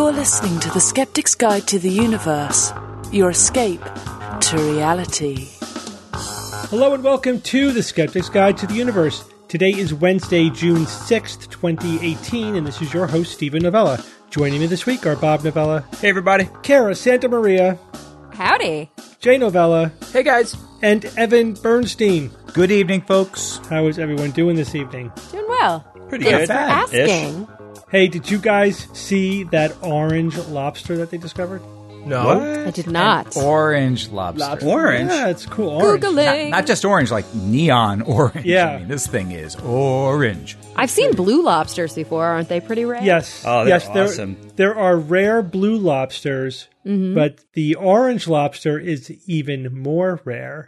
You're listening to The Skeptic's Guide to the Universe, your escape to reality. Hello and welcome to The Skeptic's Guide to the Universe. Today is Wednesday, June 6th, 2018, and this is your host, Stephen Novella. Joining me this week are Bob Novella. Hey, everybody. Kara Santa Maria. Howdy. Jay Novella. Hey, guys. And Evan Bernstein. Good evening, folks. How is everyone doing this evening? Doing well. Pretty Thanks good. for asking. Hey, did you guys see that orange lobster that they discovered? No. What? I did not. Orange lobster. Orange? Yeah, it's cool. Orange. Googling. Not just orange, like neon orange. Yeah. I mean, this thing is orange. I've seen blue lobsters before. Aren't they pretty rare? Yes. Oh, they're yes, awesome. There are rare blue lobsters, but the orange lobster is even more rare.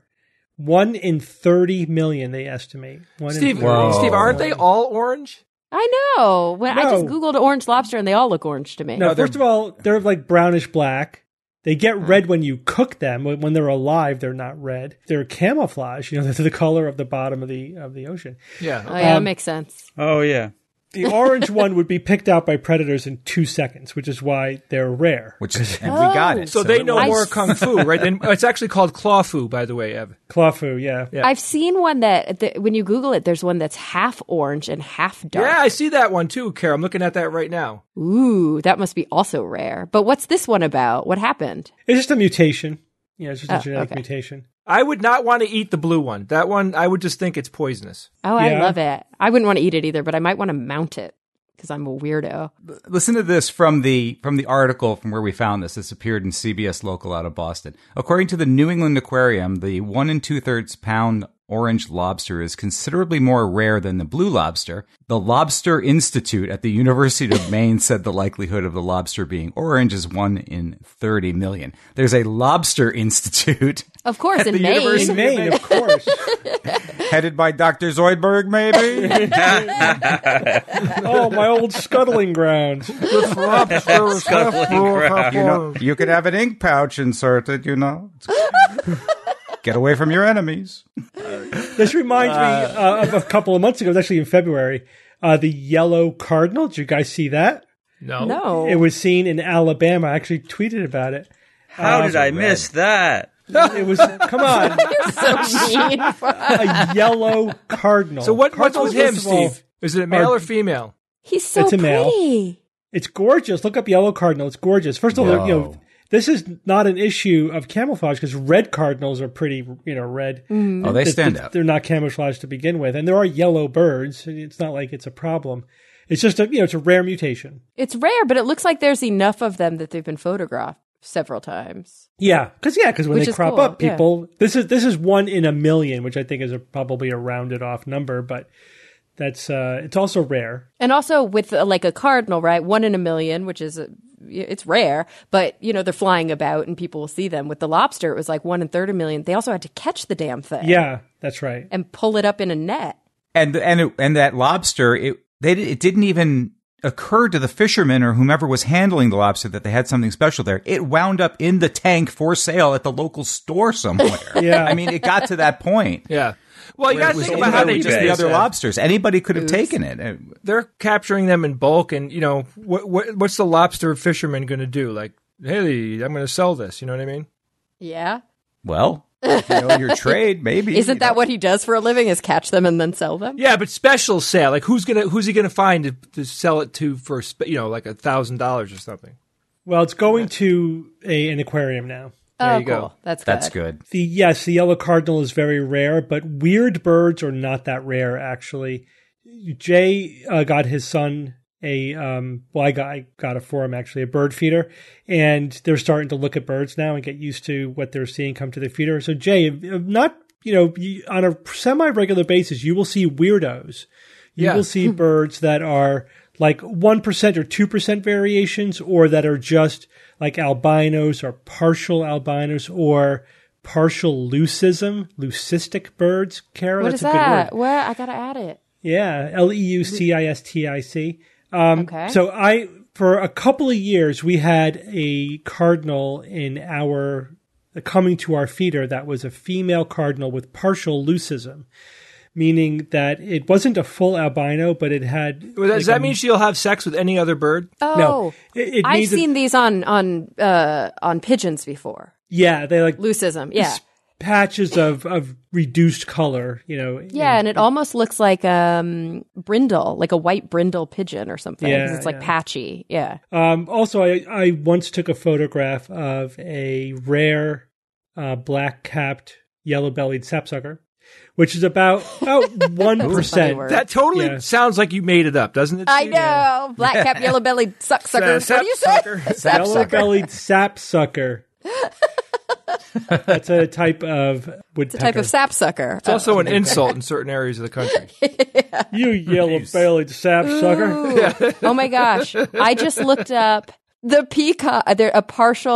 1 in 30 million, they estimate. Steve, Whoa. aren't they all orange? I know. I just No. Googled orange lobster and they all look orange to me. No, first of all, they're like brownish black. They get red when you cook them. When they're alive, they're not red. They're camouflage. You know, they're the color of the bottom of the oceson. Yeah. Oh, yeah, that makes sense. Oh, yeah. The orange one would be picked out by predators in 2 seconds, which is why they're rare. And we got it. So they know I more s- kung fu, right? And it's actually called claw fu, by the way, Ev. Clawfu, yeah. Yeah. I've seen one that when you Google it, there's one that's half orange and half dark. Yeah, I see that one too, Kara. I'm looking at that right now. Ooh, that must be also rare. But what's this one about? What happened? It's just a mutation. Yeah, it's just a Oh, genetic okay. mutation. I would not want to eat the blue one. That one, I would just think it's poisonous. Oh, Yeah. I love it. I wouldn't want to eat it either, but I might want to mount it because I'm a weirdo. Listen to this from the article from where we found this. This appeared in CBS Local out of Boston. According to the New England Aquarium, the 1 2/3 pound orange lobster is considerably more rare than the blue lobster. The Lobster Institute at the University of Maine said the likelihood of the lobster being orange is 1 in 30 million. There's a Lobster Institute. Of course, At in the Maine. University In Maine, of course. Headed by Dr. Zoidberg, maybe? Oh, my old scuttling grounds. You could have an ink pouch inserted, you know. Get away from your enemies. This reminds me of a couple of months ago. It was actually in February. The yellow cardinal. Did you guys see that? No. No. It was seen in Alabama. I actually tweeted about it. How did I miss that? It was, come on, so mean. a yellow cardinal. So what's Cardinals, with him, first of all, Steve? Is it a male or female? He's so It's a male. pretty. It's gorgeous. Look up yellow cardinal. It's gorgeous. First of all, you know, this is not an issue of camouflage because red cardinals are pretty, you know, red. Oh, they stand out. They're not camouflaged to begin with. And there are yellow birds. It's not like it's a problem. It's just it's a rare mutation. It's rare, but it looks like there's enough of them that they've been photographed several times. Yeah, because when Which they is crop cool, up, people this is 1 in a million, which I think is probably a rounded off number, but that's it's also rare. And also with like a cardinal, right? 1 in a million, which is it's rare, but you know they're flying about and people will see them. With the lobster, it was like 1 in 30 million. They also had to catch the damn thing, Yeah, that's right. and pull it up in a net. And that lobster, it didn't even occur to the fisherman or whomever was handling the lobster that they had something special there. It wound up in the tank for sale at the local store somewhere. Yeah. I mean, it got to that point. Yeah. Well, you got to It was think about how they just do the this. other lobsters. Anybody could have taken it. They're capturing them in bulk, and you know what's the lobster fisherman going to do? Like, hey, I'm going to sell this. You know what I mean? Yeah, Well, if you know your trade, maybe. isn't that what he does for a living? Is catch them and then sell them? Yeah, but special sale. Like, who's he gonna find to sell it to for like $1,000 or something? Well, it's going to an aquarium now. Oh, you go. cool. That's good. The yellow cardinal is very rare, but weird birds are not that rare, actually. Jay got his son I got it for him, actually, a bird feeder, and they're starting to look at birds now and get used to what they're seeing come to the feeder. So, Jay, not, on a semi-regular basis, you will see weirdos. You will see birds that are like 1% or 2% variations, or that are just like albinos or partial albinos or partial leucistic birds. Kara, What that's is a that? good word. Where I gotta add it. Yeah, Leucistic. Okay. So for a couple of years, we had a cardinal in coming to our feeder that was a female cardinal with partial leucism. meaning that it wasn't a full albino, but it had. Well, does that mean she'll have sex with any other bird? Oh, No, it I've means that- seen these on pigeons before. Yeah, they like Leucism, yeah. patches of reduced color, Yeah, and it almost looks like brindle, like a white brindle pigeon or something. 'Cause Yeah, it's like yeah. patchy. Yeah. Also, I once took a photograph of a rare black-capped yellow-bellied sapsucker, which is about 1%. word. That totally Yeah. sounds like you made it up, doesn't it? I Steve? know. Black cap, yellow bellied sucker. What do you say? Sapsucker. Yellow-bellied sapsucker. That's a type of woodpecker. It's a type of sapsucker. It's also an insult in certain areas of the country. You yellow-bellied sapsucker. Oh my gosh. I just looked up the peacock. They're a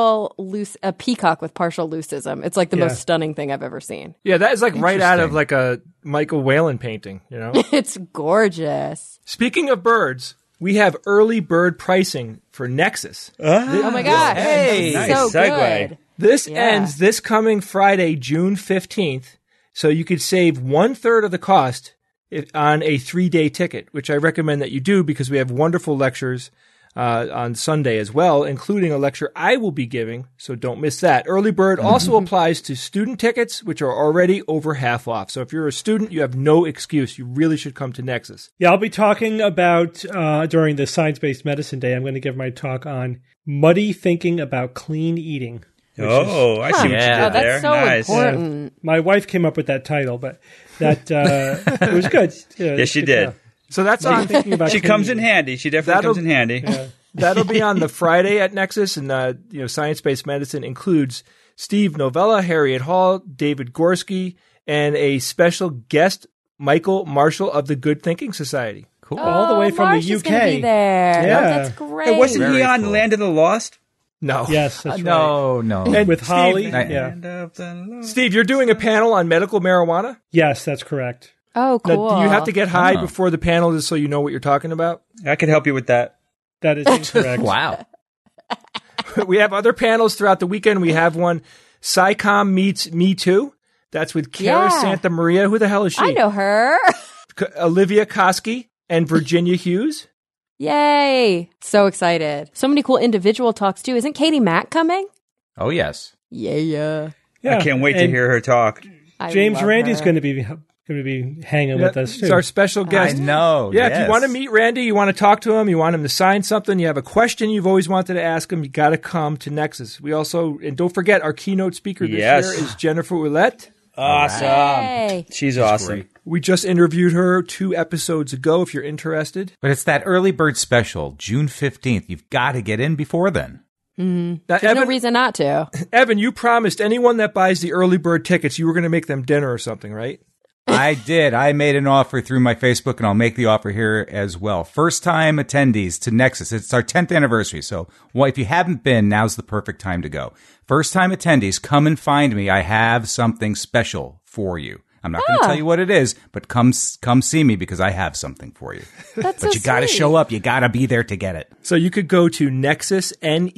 peacock with partial leucism. It's like the Yeah. most stunning thing I've ever seen. Yeah, that is like right out of Interesting. like a Michael Whalen painting, you know? It's gorgeous. Speaking of birds, we have early bird pricing for Nexus. Oh my gosh. Hey, That's nice so segue. good. This Yeah. ends this coming Friday, June 15th. So you could save 1/3 of the cost on a 3-day ticket, which I recommend that you do because we have wonderful lectures on Sunday as well, including a lecture I will be giving. So don't miss that. Early bird also applies to student tickets, which are already over half off. So if you're a student, you have no excuse. You really should come to Nexus. Yeah, I'll be talking about, during the Science-Based Medicine Day, I'm going to give my talk on muddy thinking about clean eating. Oh, I see what you did Yeah. Oh, that's there. so Nice. important. My wife came up with that title, but that it was good. Yes, she did. So that's on. Thinking about She clean comes in eating. handy. She definitely That'll- comes in handy. That'll be on the Friday at Nexus, and Science-Based Medicine includes Steve Novella, Harriet Hall, David Gorski, and a special guest, Michael Marshall of the Good Thinking Society. Cool. All the way from Marsh the is gonna UK. be there. Yeah. Oh, that's great. Hey, wasn't he Very on cool. Land of the Lost? No, Yes, that's right. No. And With Steve- Holly. Steve- Yeah. Land of the Lost. Steve, you're doing a panel on medical marijuana. Yes, that's correct. Oh, Now, cool. do you have to get high Oh. before the panel just so you know what you're talking about? I could help you with that. That is incorrect. Wow. We have other panels throughout the weekend. We have one, SciComm meets Me Too. That's with Cara Yeah. Santa Maria. Who the hell is she? I know her. Olivia Koski and Virginia Hughes. Yay. So excited. So many cool individual talks, too. Isn't Katie Mack coming? Oh, yes. Yeah. Yeah. I can't wait to And hear her talk. James Randy's going going to be hanging with us He's too. our special guest. I know. Yeah, if yes. you want to meet Randy, you want to talk to him, you want him to sign something, you have a question you've always wanted to ask him, you got to come to Nexus. We also, and don't forget, our keynote speaker this Yes. year is Jennifer Ouellette. Awesome. Yay. She's awesome. great. We just interviewed her 2 episodes ago, if you're interested. But it's that early bird special, June 15th. You've got to get in before then. Now, There's Evan, no reason not to. Evan, you promised anyone that buys the early bird tickets, you were going to make them dinner or something, right? I did. I made an offer through my Facebook, and I'll make the offer here as well. First-time attendees to Nexus. It's our 10th anniversary, so if you haven't been, now's the perfect time to go. First-time attendees, come and find me. I have something special for you. I'm not going to tell you what it is, but come see me because I have something for you. That's But so you got to sweet. show up. You got to be there to get it. So you could go to Nexus,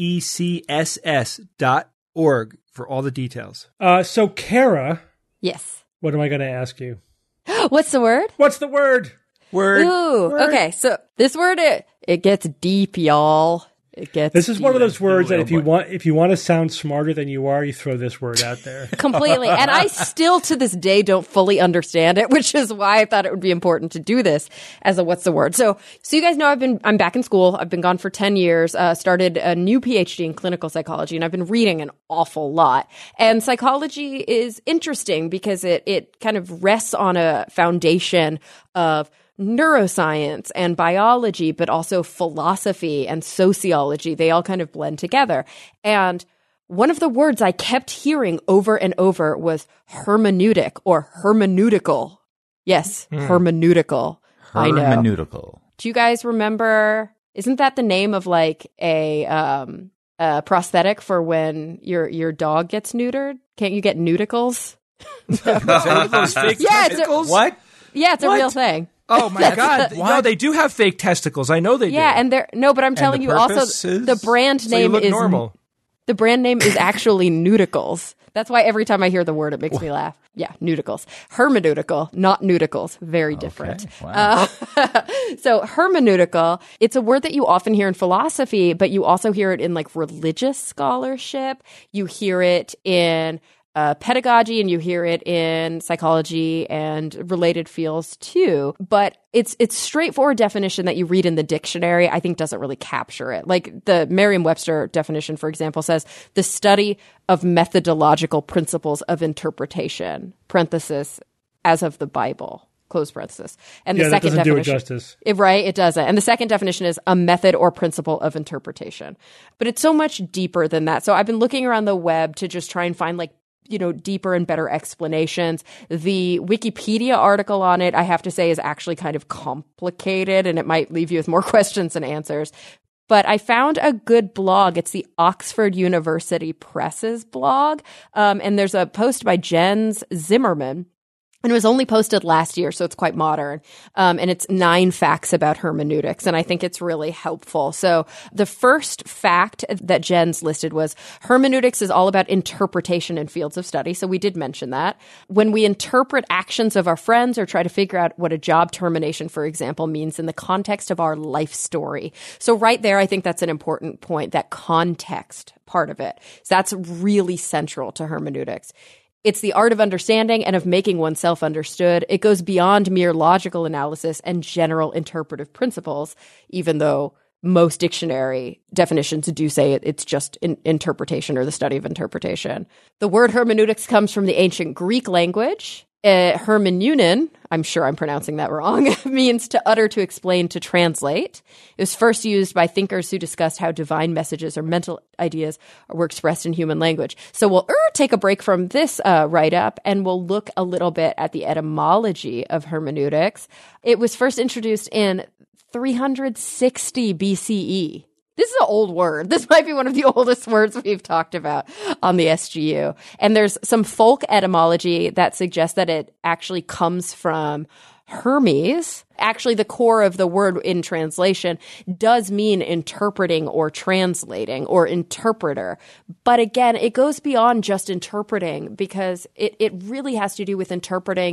NECSS.org for all the details. So Kara, Yes. what am I going to ask you? What's the word? What's the word? Ooh. Okay. So this word, it gets deep, y'all. It gets This is one of deep. those words that if you want to sound smarter than you are, you throw this word out there. Completely. And I still to this day don't fully understand it, which is why I thought it would be important to do this as a what's the word. So you guys know I'm back in school. I've been gone for 10 years, started a new PhD in clinical psychology, and I've been reading an awful lot. And psychology is interesting because it kind of rests on a foundation of neuroscience and biology, but also philosophy and sociology. They all kind of blend together. And one of the words I kept hearing over and over was hermeneutic or hermeneutical. Yes, hermeneutical. I know. Hermeneutical. Do you guys remember? Isn't that the name of like a prosthetic for when your dog gets neutered? Can't you get nudicles? Those fake Yeah, it's a- testicles? What? Yeah, it's a What? real thing. Oh my God! No, they do have fake testicles. I know they do. Yeah, and they're no, but I'm telling the you also purpose is- the brand so you name look is normal. The brand name is actually Nudicles. That's why every time I hear the word, it makes me laugh. Yeah, Nudicles. Hermeneutical, not nudicles. Very different. Okay. Wow. So hermeneutical, it's a word that you often hear in philosophy, but you also hear it in like religious scholarship. You hear it in pedagogy, and you hear it in psychology and related fields too. But it's straightforward definition that you read in the dictionary, I think doesn't really capture it. Like the Merriam-Webster definition, for example, says the study of methodological principles of interpretation, parenthesis, as of the Bible, close parenthesis. And the second that doesn't definition, do it justice. Right, it doesn't. And the second definition is a method or principle of interpretation. But it's so much deeper than that. So I've been looking around the web to just try and find like, deeper and better explanations. The Wikipedia article on it, I have to say, is actually kind of complicated, and it might leave you with more questions than answers. But I found a good blog. It's the Oxford University Press's blog. And there's a post by Jens Zimmerman. And it was only posted last year, so it's quite modern. And it's 9 facts about hermeneutics, and I think it's really helpful. So the first fact that Jens listed was hermeneutics is all about interpretation in fields of study. So we did mention that. When we interpret actions of our friends or try to figure out what a job termination, for example, means in the context of our life story. So right there, I think that's an important point, that context part of it. So that's really central to hermeneutics. It's the art of understanding and of making oneself understood. It goes beyond mere logical analysis and general interpretive principles, even though most dictionary definitions do say it's just interpretation or the study of interpretation. The word hermeneutics comes from the ancient Greek language. Hermeneunin, I'm sure I'm pronouncing that wrong, means to utter, to explain, to translate. It was first used by thinkers who discussed how divine messages or mental ideas were expressed in human language. So we'll take a break from this write-up, and we'll look a little bit at the etymology of hermeneutics. It was first introduced in 360 BCE. This is an old word. This might be one of the oldest words we've talked about on the SGU. And there's some folk etymology that suggests that it actually comes from Hermes. Actually, the core of the word in translation does mean interpreting or translating or interpreter. But again, it goes beyond just interpreting, because it really has to do with interpreting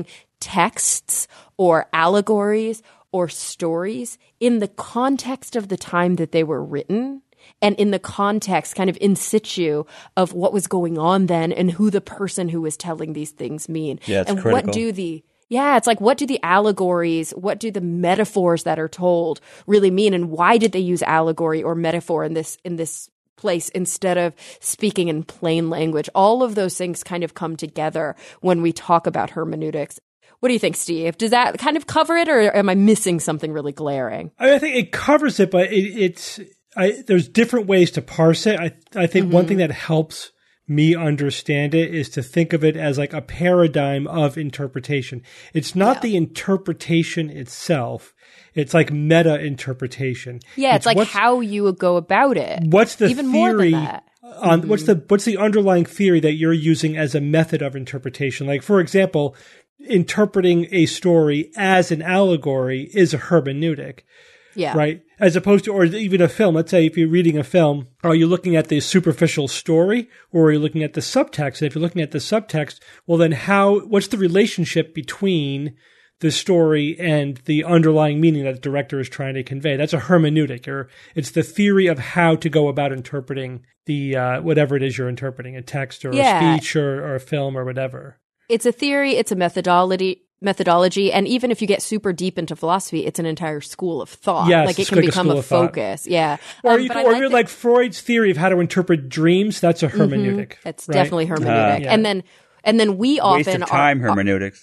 texts or allegories or stories in the context of the time that they were written, and in the context kind of in situ of what was going on then and who the person who was telling these things mean. Yeah, it's and critical. it's like, what do the allegories, what do the metaphors that are told really mean, and why did they use allegory or metaphor in this place instead of speaking in plain language? All of those things kind of come together when we talk about hermeneutics. What do you think, Steve? Does that kind of cover it, or am I missing something really glaring? I think it covers it, but there's different ways to parse it. I think one thing that helps me understand it is to think of it as like a paradigm of interpretation. It's not the interpretation itself. It's like meta interpretation. Yeah, it's like how you would go about it. What's the even theory? More than that. What's the underlying theory that you're using as a method of interpretation? Like, for example, interpreting a story as an allegory is a hermeneutic. Yeah. Right? As opposed to, or even a film. Let's say if you're reading a film, are you looking at the superficial story, or are you looking at the subtext? And if you're looking at the subtext, well then what's the relationship between the story and the underlying meaning that the director is trying to convey? That's a hermeneutic, or it's the theory of how to go about interpreting the, whatever it is you're interpreting, a text or a speech or a film or whatever. It's a theory, it's a methodology, and even if you get super deep into philosophy, it's an entire school of thought. Yes, like it can become a focus. Yeah. Or you're like Freud's theory of how to interpret dreams. That's a hermeneutic. It's definitely hermeneutic. Yeah. And then we often waste of time hermeneutics.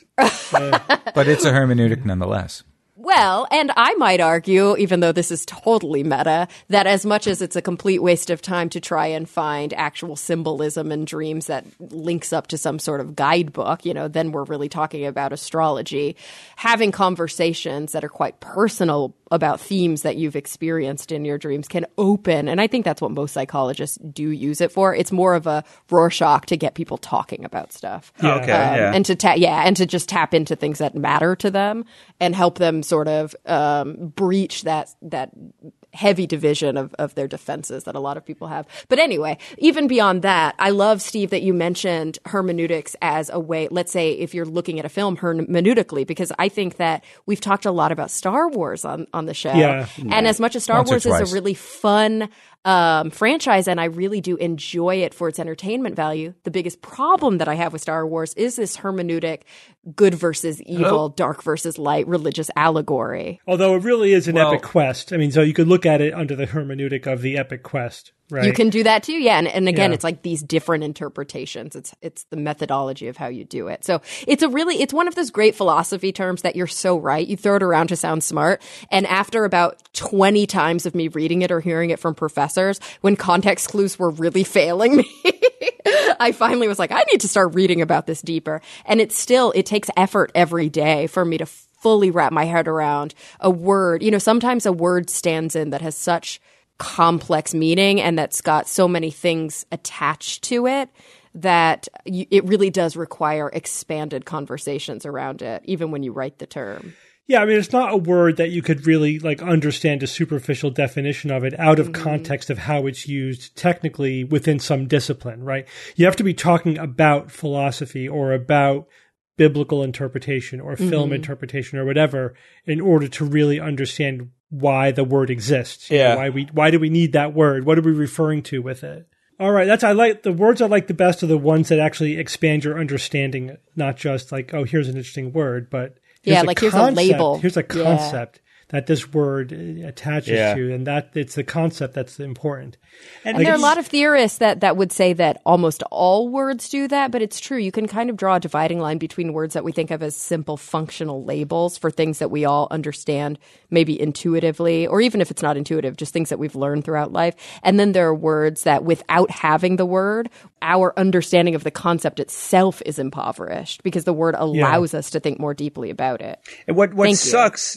But it's a hermeneutic nonetheless. Well, and I might argue, even though this is totally meta, that as much as it's a complete waste of time to try and find actual symbolism in dreams that links up to some sort of guidebook, then we're really talking about astrology. Having conversations that are quite personal about themes that you've experienced in your dreams can open. And I think that's what most psychologists do use it for. It's more of a Rorschach to get people talking about stuff. Yeah. Okay, yeah. And to just tap into things that matter to them and help them sort of breach that heavy division of their defenses that a lot of people have. But anyway, even beyond that, I love, Steve, that you mentioned hermeneutics as a way, let's say if you're looking at a film hermeneutically, because I think that we've talked a lot about Star Wars on the show. Yeah. And as much as Star Once or Wars is twice. a really fun franchise, and I really do enjoy it for its entertainment value, the biggest problem that I have with Star Wars is this hermeneutic good versus evil, dark versus light, religious allegory. Although it really is an Well- epic quest. I mean, so you could look at it under the hermeneutic of the epic quest, right? You can do that too, yeah. And again, Yeah. it's like these different interpretations. It's the methodology of how you do it. So it's one of those great philosophy terms that you're so right. You throw it around to sound smart. And after about 20 times of me reading it or hearing it from professors, when context clues were really failing me, I finally was like, I need to start reading about this deeper. And it takes effort every day for me to fully wrap my head around a word. You know, sometimes a word stands in that has such complex meaning and that's got so many things attached to it that it really does require expanded conversations around it, even when you write the term. Yeah, I mean, it's not a word that you could really understand a superficial definition of it out of context of how it's used technically within some discipline, right? You have to be talking about philosophy or about biblical interpretation or film interpretation or whatever in order to really understand why the word exists. You know, why do we need that word? What are we referring to with it? All right, the words I like the best are the ones that actually expand your understanding, not just here's an interesting word, but here's here's a label. Here's a concept that this word attaches to, and that it's the concept that's important. And there are a lot of theorists that would say that almost all words do that, but it's true. You can kind of draw a dividing line between words that we think of as simple functional labels for things that we all understand maybe intuitively, or even if it's not intuitive, just things that we've learned throughout life. And then there are words that without having the word, our understanding of the concept itself is impoverished because the word allows us to think more deeply about it. And what sucks,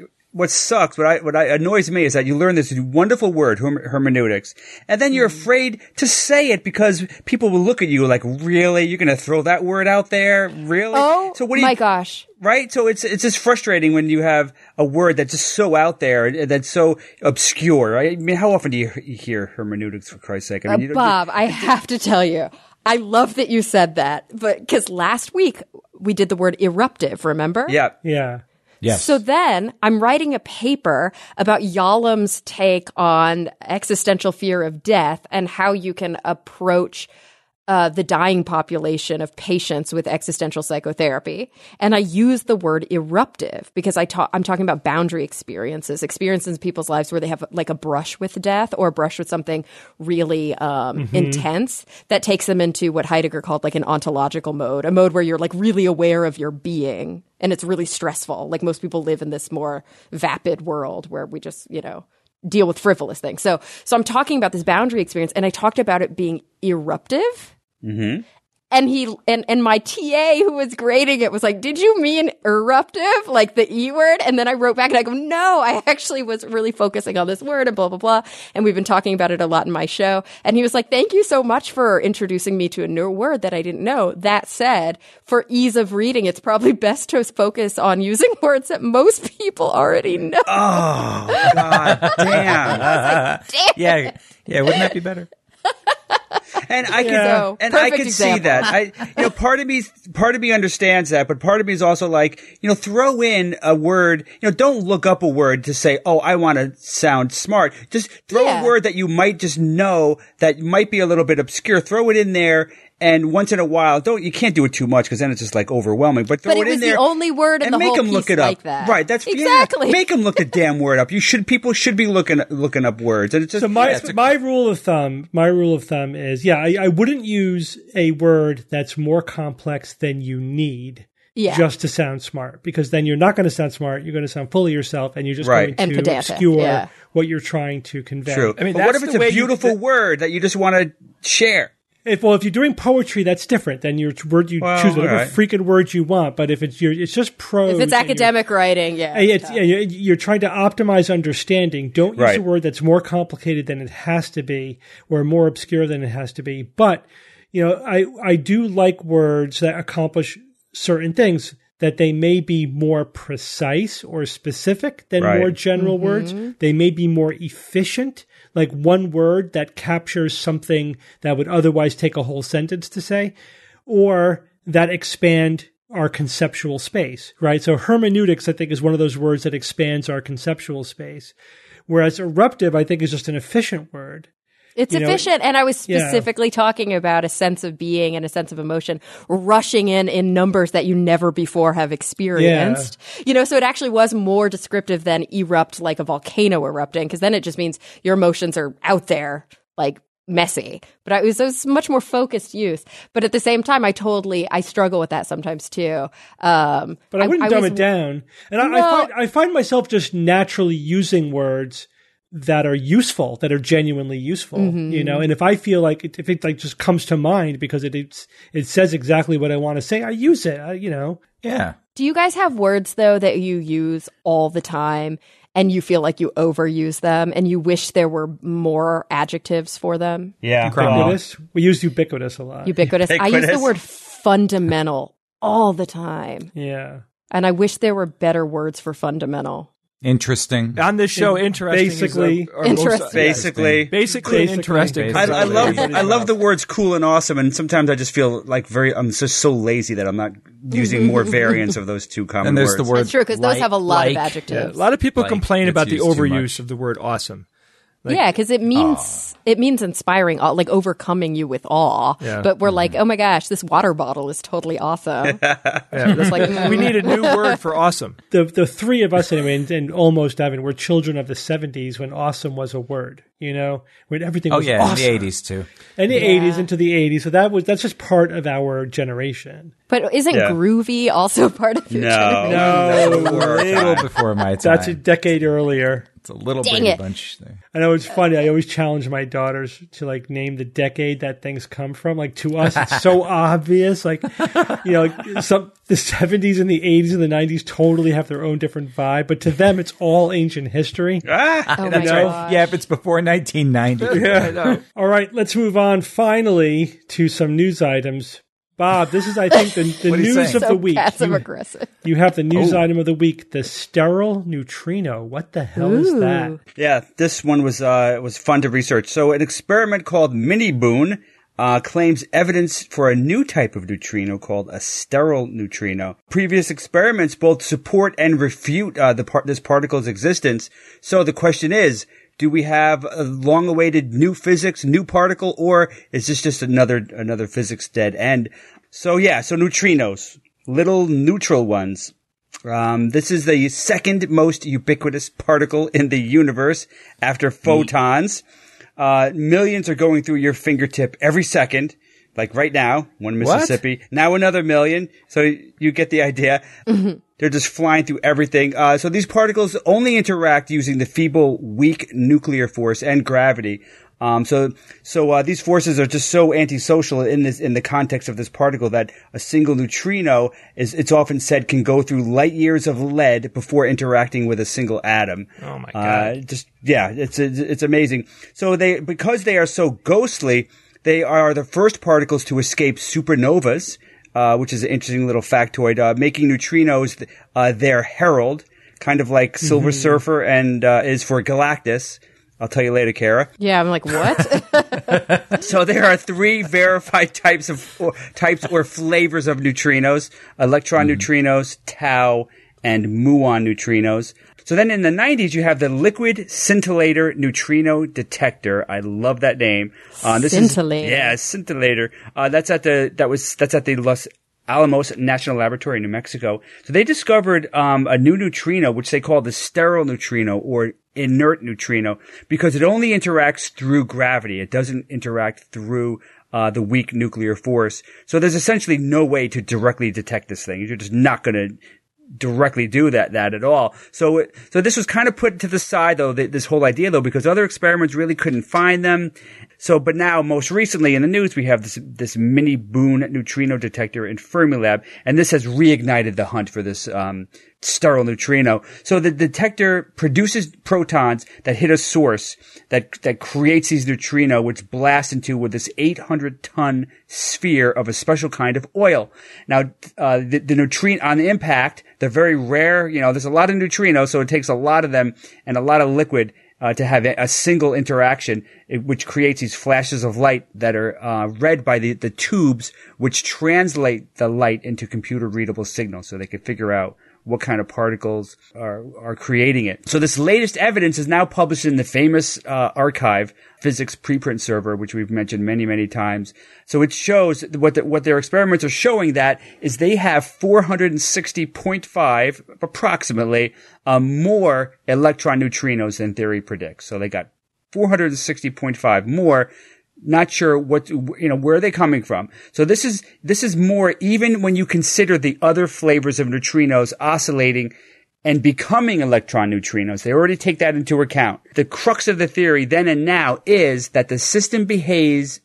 what annoys me is that you learn this wonderful word, hermeneutics, and then you're afraid to say it because people will look at you like, really? You're going to throw that word out there? Really? Oh, so what do my you, gosh. Right? So it's just frustrating when you have a word that's just so out there and that's so obscure, right? I mean, how often do you hear hermeneutics, for Christ's sake? I mean, Bob, I have to tell you, I love that you said that, but because last week we did the word eruptive, remember? Yeah. Yeah. Yes. So then I'm writing a paper about Yalom's take on existential fear of death and how you can approach the dying population of patients with existential psychotherapy. And I use the word eruptive because I'm talking about boundary experiences in people's lives where they have like a brush with death or a brush with something really intense that takes them into what Heidegger called like an ontological mode, a mode where you're like really aware of your being and it's really stressful. Like most people live in this more vapid world where we just, deal with frivolous things. So I'm talking about this boundary experience and I talked about it being eruptive. Mm-hmm. And my TA who was grading it was like, did you mean eruptive? Like the E word? And then I wrote back and I go, no, I actually was really focusing on this word and blah, blah, blah. And we've been talking about it a lot in my show. And he was like, thank you so much for introducing me to a new word that I didn't know. That said, for ease of reading, it's probably best to focus on using words that most people already know. Oh, God damn. Yeah, wouldn't that be better? And I can, So, and I perfect can see example. that. Part of me understands that, but part of me is also like, throw in a word, don't look up a word to say, oh, I want to sound smart. Just throw a word that you might just know that might be a little bit obscure. Throw it in there. And once in a while, you can't do it too much because then it's just like overwhelming. But throw it in there. But it was the only word in and the make whole them piece look it like up. that. Right. That's exactly. Yeah, make them look the damn word up. People should be looking up words. And it's just, So my rule of thumb is, I wouldn't use a word that's more complex than you need just to sound smart, because then you're not going to sound smart. You're going to sound full of yourself, and you're just going And to pedantic, obscure what you're trying to convey. True. I mean, but what that's if it's the way a beautiful word that you just want to share? If you're doing poetry, that's different. Then you choose whatever freaking word you want. But if it's just prose, if it's academic writing, you're trying to optimize understanding. Don't use a word that's more complicated than it has to be, or more obscure than it has to be. But I do like words that accomplish certain things, that they may be more precise or specific than more general words. They may be more efficient, like one word that captures something that would otherwise take a whole sentence to say, or that expand our conceptual space, right? So hermeneutics, I think, is one of those words that expands our conceptual space. Whereas eruptive, I think, is just an efficient word. It's efficient, and I was specifically talking about a sense of being and a sense of emotion rushing in numbers that you never before have experienced. So it actually was more descriptive than erupt, like a volcano erupting, because then it just means your emotions are out there, like messy. But it was much more focused use. But at the same time, I struggle with that sometimes too. But I wouldn't dumb it down. And I find myself just naturally using words that are useful, that are genuinely useful, and if I feel like if it like just comes to mind because it says exactly what I want to say, I use it, Yeah. Do you guys have words though that you use all the time and you feel like you overuse them and you wish there were more adjectives for them? Yeah. Ubiquitous. We use ubiquitous a lot. Ubiquitous. I use the word fundamental all the time. Yeah. And I wish there were better words for fundamental. Interesting. On this show, interesting. Basically interesting. I love the words cool and awesome, and sometimes I just feel like I'm just so lazy that I'm not using more variants of those two common words. The word That's true, because those have a lot of adjectives. Yeah, a lot of people complain about the overuse of the word awesome. Because it means inspiring, like overcoming you with awe. Yeah. But we're like, oh my gosh, this water bottle is totally awesome. It's like we need a new word for awesome. The three of us anyway, and almost Evan, were children of the 70s when awesome was a word. When everything was awesome. In the 80s too. And the 80s into the 80s. So that's just part of our generation. But isn't groovy also part of your generation? No, a little before my time. That's a decade earlier. It's a little Brady Bunch thing. I know it's funny. I always challenge my daughters to name the decade that things come from. Like to us, it's so obvious. The 70s and the 80s and the 90s totally have their own different vibe, but to them, it's all ancient history. That's right. Yeah, if it's before 1990. Yeah. All right, let's move on finally to some news items. Bob, this is, I think, the news of the week. Passive-aggressive. You have the news item of the week, the sterile neutrino. What the hell is that? Yeah, this one was fun to research. So an experiment called Mini-Boon claims evidence for a new type of neutrino called a sterile neutrino. Previous experiments both support and refute this particle's existence. So the question is, do we have a long-awaited new physics, new particle, or is this just another physics dead end? So neutrinos, little neutral ones. This is the second most ubiquitous particle in the universe after photons. Millions are going through your fingertip every second. Like right now, one Mississippi. What? Now another million. So you get the idea. Mm-hmm. They're just flying through everything. So these particles only interact using the feeble, weak nuclear force and gravity. So these forces are just so antisocial in the context of this particle that a single neutrino it's often said can go through light years of lead before interacting with a single atom. Oh my God. It's amazing. So because they are so ghostly, they are the first particles to escape supernovas, which is an interesting little factoid, making neutrinos their herald, kind of like Silver Surfer and is for Galactus. I'll tell you later, Kara. Yeah, I'm like, what? So there are three verified types or flavors of neutrinos: electron neutrinos, tau, and muon neutrinos. So then in the 90s, you have the liquid scintillator neutrino detector. I love that name. Scintillator. Scintillator. That's at the Los Alamos National Laboratory in New Mexico. So they discovered a new neutrino, which they call the sterile neutrino or inert neutrino, because it only interacts through gravity. It doesn't interact through the weak nuclear force. So there's essentially no way to directly detect this thing. You're just not going to directly do that at all. So this was kind of put to the side, though, this whole idea, though, because other experiments really couldn't find them. So, but now, most recently in the news, we have this mini Boone neutrino detector in Fermilab, and this has reignited the hunt for this sterile neutrino. So the detector produces protons that hit a source that creates these neutrino, which blast into with this 800-ton sphere of a special kind of oil. Now, the neutrino on the impact, they're very rare. There's a lot of neutrinos, so it takes a lot of them and a lot of liquid to have a single interaction, which creates these flashes of light that are read by the tubes, which translate the light into computer readable signals, so they can figure out what kind of particles are creating it. So this latest evidence is now published in the famous arXiv physics preprint server, which we've mentioned many, many times. So it shows what their experiments are showing, that is they have 460.5 approximately more electron neutrinos than theory predicts. So they got 460.5 more. Not sure where are they coming from. So this is more, even when you consider the other flavors of neutrinos oscillating and becoming electron neutrinos. They already take that into account. The crux of the theory then and now is that the system behaves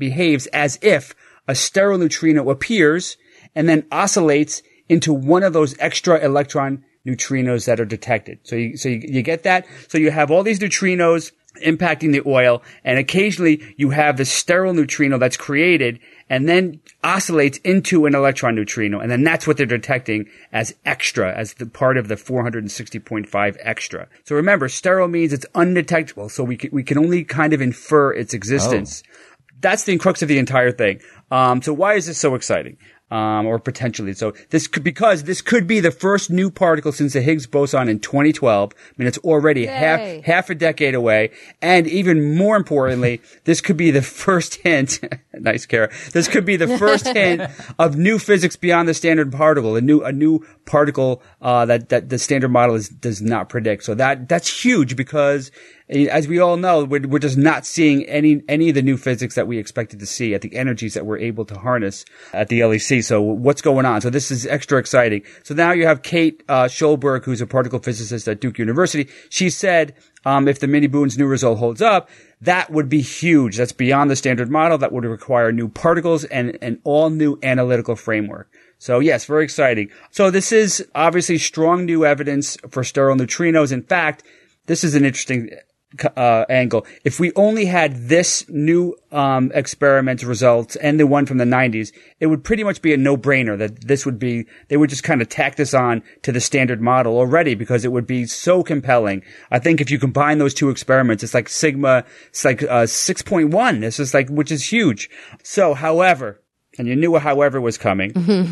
as if a sterile neutrino appears and then oscillates into one of those extra electron neutrinos that are detected. So you get that? So you have all these neutrinos impacting the oil, and occasionally you have the sterile neutrino that's created and then oscillates into an electron neutrino, and then that's what they're detecting as extra, as the part of the 460.5 extra. So remember, sterile means it's undetectable, so we can only kind of infer its existence. That's the crux of the entire thing. So why is this so exciting? Or potentially. So because this could be the first new particle since the Higgs boson in 2012. I mean, it's already half a decade away. And even more importantly, this could be the first hint. Nice, Kara. This could be the first hint of new physics beyond the standard particle, a new particle, that the standard model does not predict. So that's huge, because as we all know, we're just not seeing any of the new physics that we expected to see at the energies that we're able to harness at the LEC. So what's going on? So this is extra exciting. So now you have Kate Schulberg, who's a particle physicist at Duke University. She said, if the mini Boone's new result holds up, that would be huge. That's beyond the standard model. That would require new particles and an all new analytical framework. So yes, very exciting. So this is obviously strong new evidence for sterile neutrinos. In fact, this is an interesting angle. If we only had this new experiment results and the one from the 90s, it would pretty much be a no-brainer that they would just kind of tack this on to the standard model already, because it would be so compelling. I think if you combine those two experiments, it's like sigma, it's like 6.1. This is which is huge. So, however, and you knew a however was coming.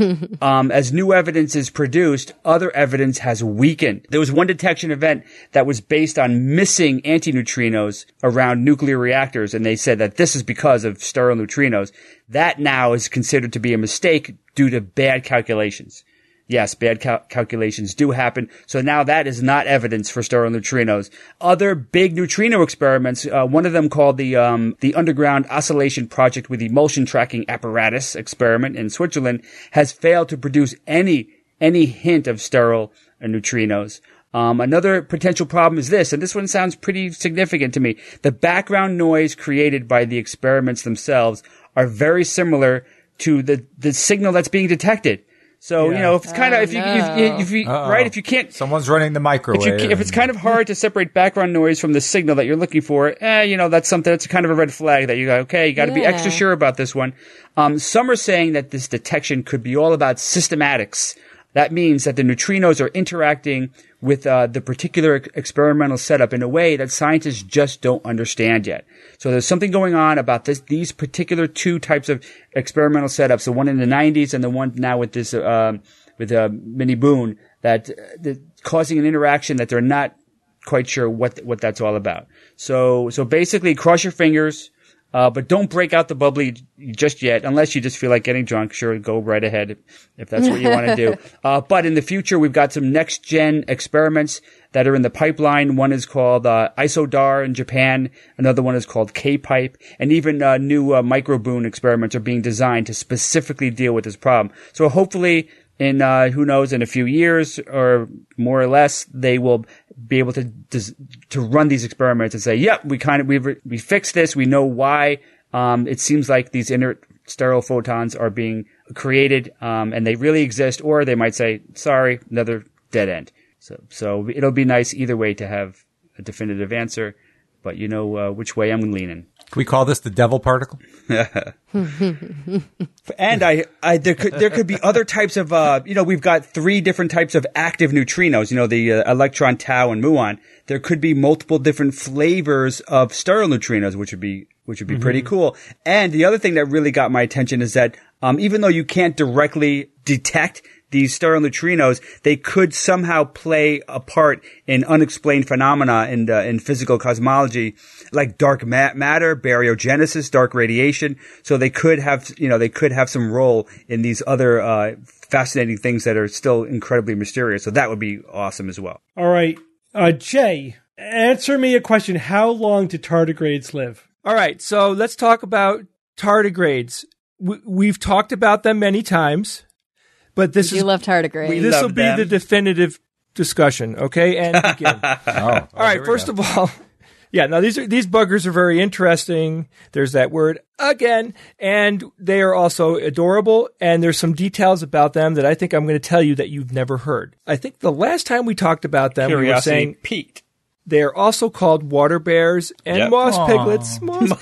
As new evidence is produced, other evidence has weakened. There was one detection event that was based on missing antineutrinos around nuclear reactors, and they said that this is because of sterile neutrinos. That now is considered to be a mistake due to bad calculations. Yes, bad calculations do happen. So now that is not evidence for sterile neutrinos. Other big neutrino experiments, one of them called the Underground Oscillation Project with Emulsion Tracking Apparatus experiment in Switzerland, has failed to produce any hint of sterile neutrinos. Another potential problem is this, and this one sounds pretty significant to me. The background noise created by the experiments themselves are very similar to the signal that's being detected. So, if it's kind of, if you can't, someone's running the microwave. If it's kind of hard to separate background noise from the signal that you're looking for, that's that's kind of a red flag that you go, okay, you got to be extra sure about this one. Some are saying that this detection could be all about systematics. That means that the neutrinos are interacting with the particular experimental setup in a way that scientists just don't understand yet. So there's something going on about these particular two types of experimental setups, the one in the 90s and the one now with this mini Boone, that causing an interaction that they're not quite sure what that's all about. So basically, cross your fingers. But don't break out the bubbly just yet, unless you just feel like getting drunk. Sure, go right ahead if that's what you want to do. But in the future, we've got some next gen experiments that are in the pipeline. One is called ISODAR in Japan. Another one is called K-Pipe. And even new microboon experiments are being designed to specifically deal with this problem. So hopefully in who knows, in a few years or more or less, they will be able to run these experiments and say, yep, we fixed this. We know why. It seems like these inert sterile photons are being created, and they really exist, or they might say, sorry, another dead end. So it'll be nice either way to have a definitive answer, but you know which way I'm leaning. Can we call this the devil particle? And there could be other types of, we've got 3 different types of active neutrinos, the electron, tau, and muon. There could be multiple different flavors of sterile neutrinos, which would be pretty cool. And the other thing that really got my attention is that, even though you can't directly detect these sterile neutrinos, they could somehow play a part in unexplained phenomena in physical cosmology, like dark matter, baryogenesis, dark radiation. So they could have some role in these other fascinating things that are still incredibly mysterious. So that would be awesome as well. All right, Jay, answer me a question: how long do tardigrades live? All right, so let's talk about tardigrades. We've talked about them many times. But this love tardigrades. This will be the definitive discussion, okay? And begin. All right. First of all, now these buggers are very interesting. There's that word again, and they are also adorable. And there's some details about them that I think I'm going to tell you that you've never heard. I think the last time we talked about them, we were saying Pete. They are also called water bears and moss piglets.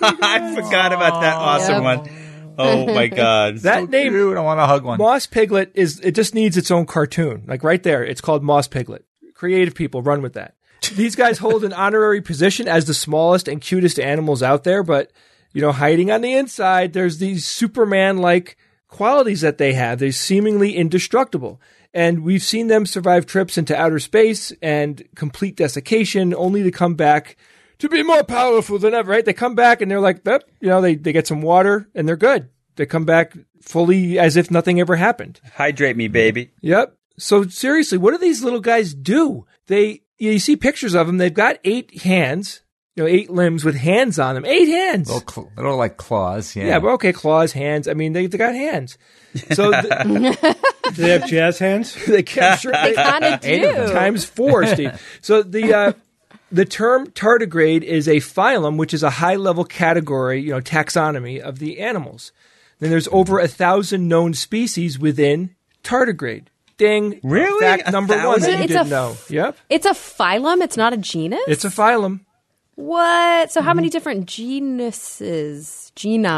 I forgot about that awesome one. Oh my God. That name, cute. I want to hug one. Moss Piglet it just needs its own cartoon. Like right there, it's called Moss Piglet. Creative people, run with that. These guys hold an honorary position as the smallest and cutest animals out there, but, hiding on the inside, there's these Superman-like qualities that they have. They're seemingly indestructible. And we've seen them survive trips into outer space and complete desiccation, only to come back to be more powerful than ever, right? They come back and they're like, they get some water and they're good. They come back fully as if nothing ever happened. Hydrate me, baby. Yep. So seriously, what do these little guys do? You see pictures of them. They've got 8 hands, 8 limbs with hands on them. 8 hands. Little like claws. Yeah. Yeah, but okay, claws, hands. I mean, they got hands. So do they have jazz hands? They kind of do. Times 4, Steve. So the term tardigrade is a phylum, which is a high-level category, taxonomy of the animals. Then there's over 1,000 known species within tardigrade. Ding. Really? Fact number 1 that you didn't know. Yep. It's a phylum? It's not a genus? It's a phylum. What? So how many different genuses?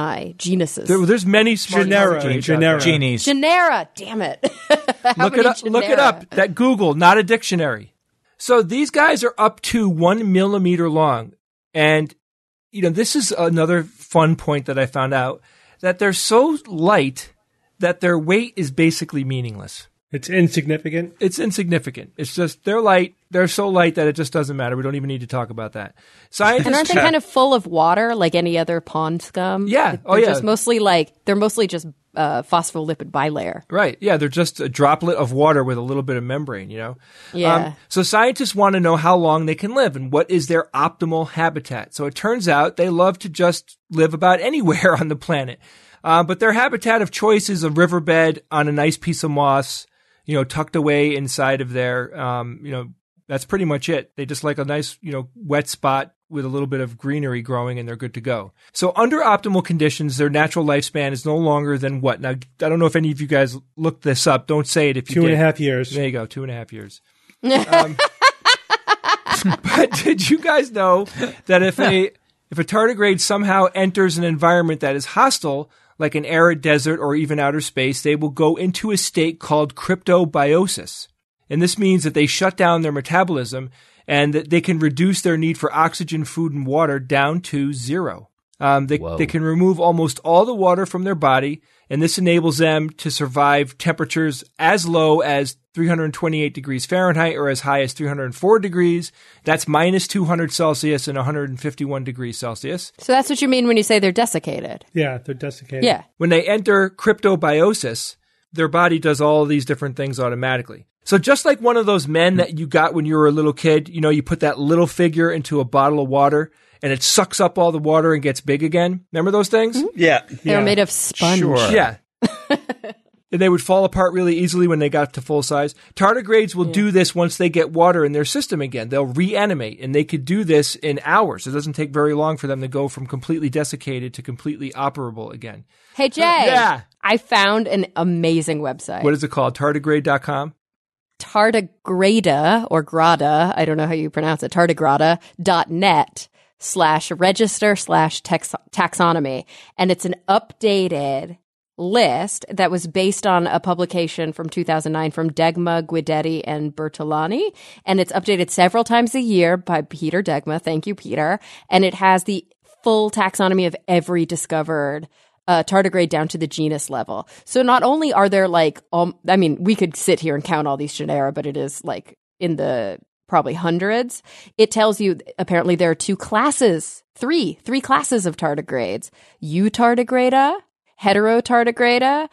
There's many smart Genies. Genera. Damn it. Look it up. That Google, not a dictionary. So these guys are up to 1 millimeter long. And, this is another fun point that I found out, that they're so light that their weight is basically meaningless. It's insignificant? It's insignificant. It's just, they're light. They're so light that it just doesn't matter. We don't even need to talk about that. And aren't they kind of full of water like any other pond scum? Yeah. They're mostly just phospholipid bilayer. Right. Yeah. They're just a droplet of water with a little bit of membrane, Yeah. So scientists want to know how long they can live and what is their optimal habitat. So it turns out they love to just live about anywhere on the planet. But their habitat of choice is a riverbed on a nice piece of moss, tucked away inside of their, that's pretty much it. They just like a nice, wet spot with a little bit of greenery growing and they're good to go. So under optimal conditions, their natural lifespan is no longer than what? Now, I don't know if any of you guys looked this up. Don't say it if you did. 2.5 years. There you go, 2.5 years. But did you guys know that if a tardigrade somehow enters an environment that is hostile, like an arid desert or even outer space, they will go into a state called cryptobiosis. And this means that they shut down their metabolism and that they can reduce their need for oxygen, food, and water down to 0. They can remove almost all the water from their body, and this enables them to survive temperatures as low as 328 degrees Fahrenheit or as high as 304 degrees. That's minus 200 Celsius and 151 degrees Celsius. So that's what you mean when you say they're desiccated. Yeah, they're desiccated. Yeah. When they enter cryptobiosis, their body does all of these different things automatically. So just like one of those men that you got when you were a little kid, you put that little figure into a bottle of water and it sucks up all the water and gets big again. Remember those things? Mm-hmm. Yeah. They're made of sponge. Sure. Yeah. And they would fall apart really easily when they got to full size. Tardigrades will do this once they get water in their system again. They'll reanimate, and they could do this in hours. It doesn't take very long for them to go from completely desiccated to completely operable again. Hey, Jay. Yeah. I found an amazing website. What is it called? Tardigrade.com? Tardigrada or Grada, I don't know how you pronounce it, tardigrada.net/register/taxonomy. And it's an updated list that was based on a publication from 2009 from Degma, Guidetti, and Bertolani. And it's updated several times a year by Peter Degma. Thank you, Peter. And it has the full taxonomy of every discovered tardigrade down to the genus level. So not only are there we could sit here and count all these genera, but it is like in the probably hundreds. It tells you apparently there are three classes of tardigrades: Eutardigrada, Heterotardigrada,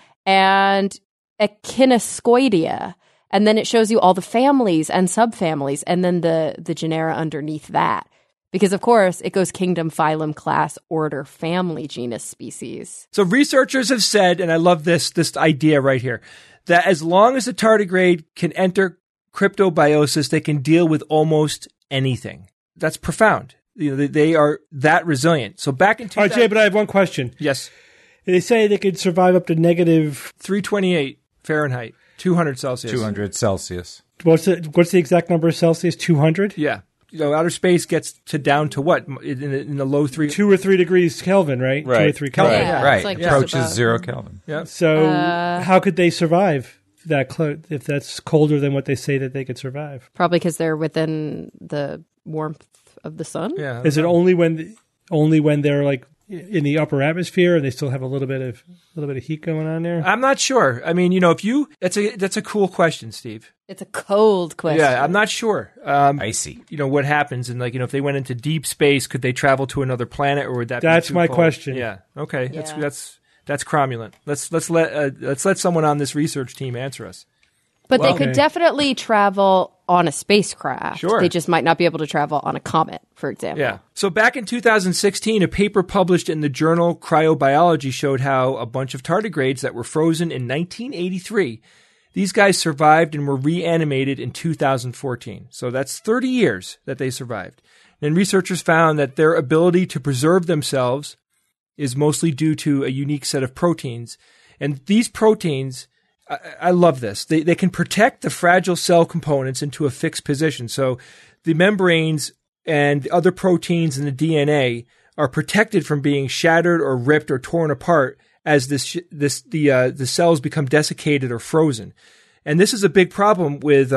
and Echinuscoidea. And then it shows you all the families and subfamilies, and then the genera underneath that. Because, of course, it goes kingdom, phylum, class, order, family, genus, species. So researchers have said, and I love this idea right here, that as long as a tardigrade can enter cryptobiosis, they can deal with almost anything. That's profound. They are that resilient. So back in 2000... All right, Jay, but I have one question. Yes. They say they could survive up to negative 328 Fahrenheit, 200 Celsius. 200 Celsius. What's the exact number of Celsius? 200? Yeah. Outer space gets down to what? In the low 2 or 3 degrees Kelvin, right? Right. 2 or 3 Kelvin. Yeah, Right. it's like Approaches just about. 0 Kelvin. Yeah. So how could they survive that if that's colder than what they say that they could survive? Probably because they're within the warmth of the sun. Yeah. Is it only when they're like in the upper atmosphere and they still have a little bit of heat going on there? I'm not sure. I mean, that's a cool question, Steve. It's a cold question. Yeah, I'm not sure. Icy. What happens, and if they went into deep space, could they travel to another planet, or would that? That's be too my cold? question. Yeah. Okay. Yeah. That's cromulent. Let's let someone on this research team answer us. But they could okay. definitely travel on a spacecraft. Sure. They just might not be able to travel on a comet, for example. Yeah. So back in 2016, a paper published in the journal Cryobiology showed how a bunch of tardigrades that were frozen in 1983, these guys survived and were reanimated in 2014. So that's 30 years that they survived. And researchers found that their ability to preserve themselves is mostly due to a unique set of proteins. And these proteins, I love this. They can protect the fragile cell components into a fixed position. So the membranes and the other proteins in the DNA are protected from being shattered or ripped or torn apart as the cells become desiccated or frozen. And this is a big problem with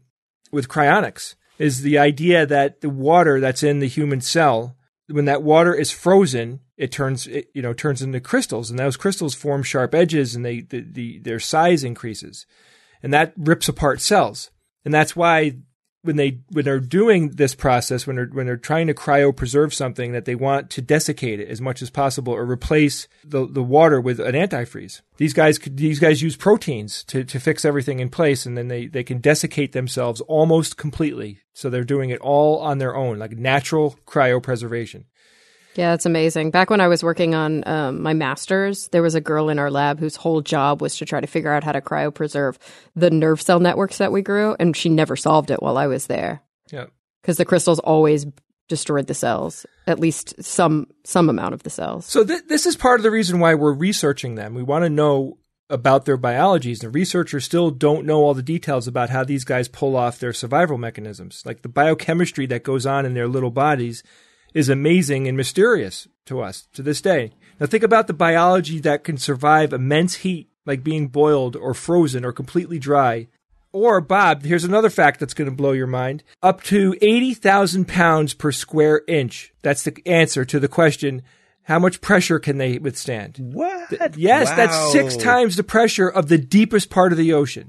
cryonics, is the idea that the water that's in the human cell, when that water is frozen, it turns into crystals, and those crystals form sharp edges, and their size increases, and that rips apart cells. And that's why when they're doing this process, when they're trying to cryopreserve something, that they want to desiccate it as much as possible or replace the water with an antifreeze. These guys use proteins to fix everything in place, and then they can desiccate themselves almost completely. So they're doing it all on their own, like natural cryopreservation. Yeah, it's amazing. Back when I was working on my master's, there was a girl in our lab whose whole job was to try to figure out how to cryopreserve the nerve cell networks that we grew, and she never solved it while I was there. Yeah, because the crystals always destroyed the cells, at least some amount of the cells. So this is part of the reason why we're researching them. We want to know about their biologies. The researchers still don't know all the details about how these guys pull off their survival mechanisms. Like the biochemistry that goes on in their little bodies is amazing and mysterious to us to this day. Now think about the biology that can survive immense heat, like being boiled or frozen or completely dry. Or, Bob, here's another fact that's going to blow your mind. Up to 80,000 pounds per square inch. That's the answer to the question, how much pressure can they withstand? What? Yes, Wow. That's 6 times the pressure of the deepest part of the ocean.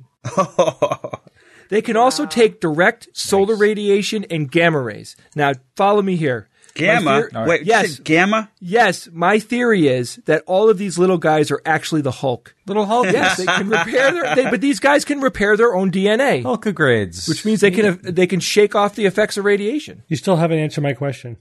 They can also take direct solar radiation and gamma rays. Now, follow me here. Gamma? Wait, you yes. said gamma? Yes, my theory is that all of these little guys are actually the Hulk. Little Hulk. Yes, they can repair but these guys can repair their own DNA, Hulkogrades. which means they can shake off the effects of radiation. You still haven't answered my question.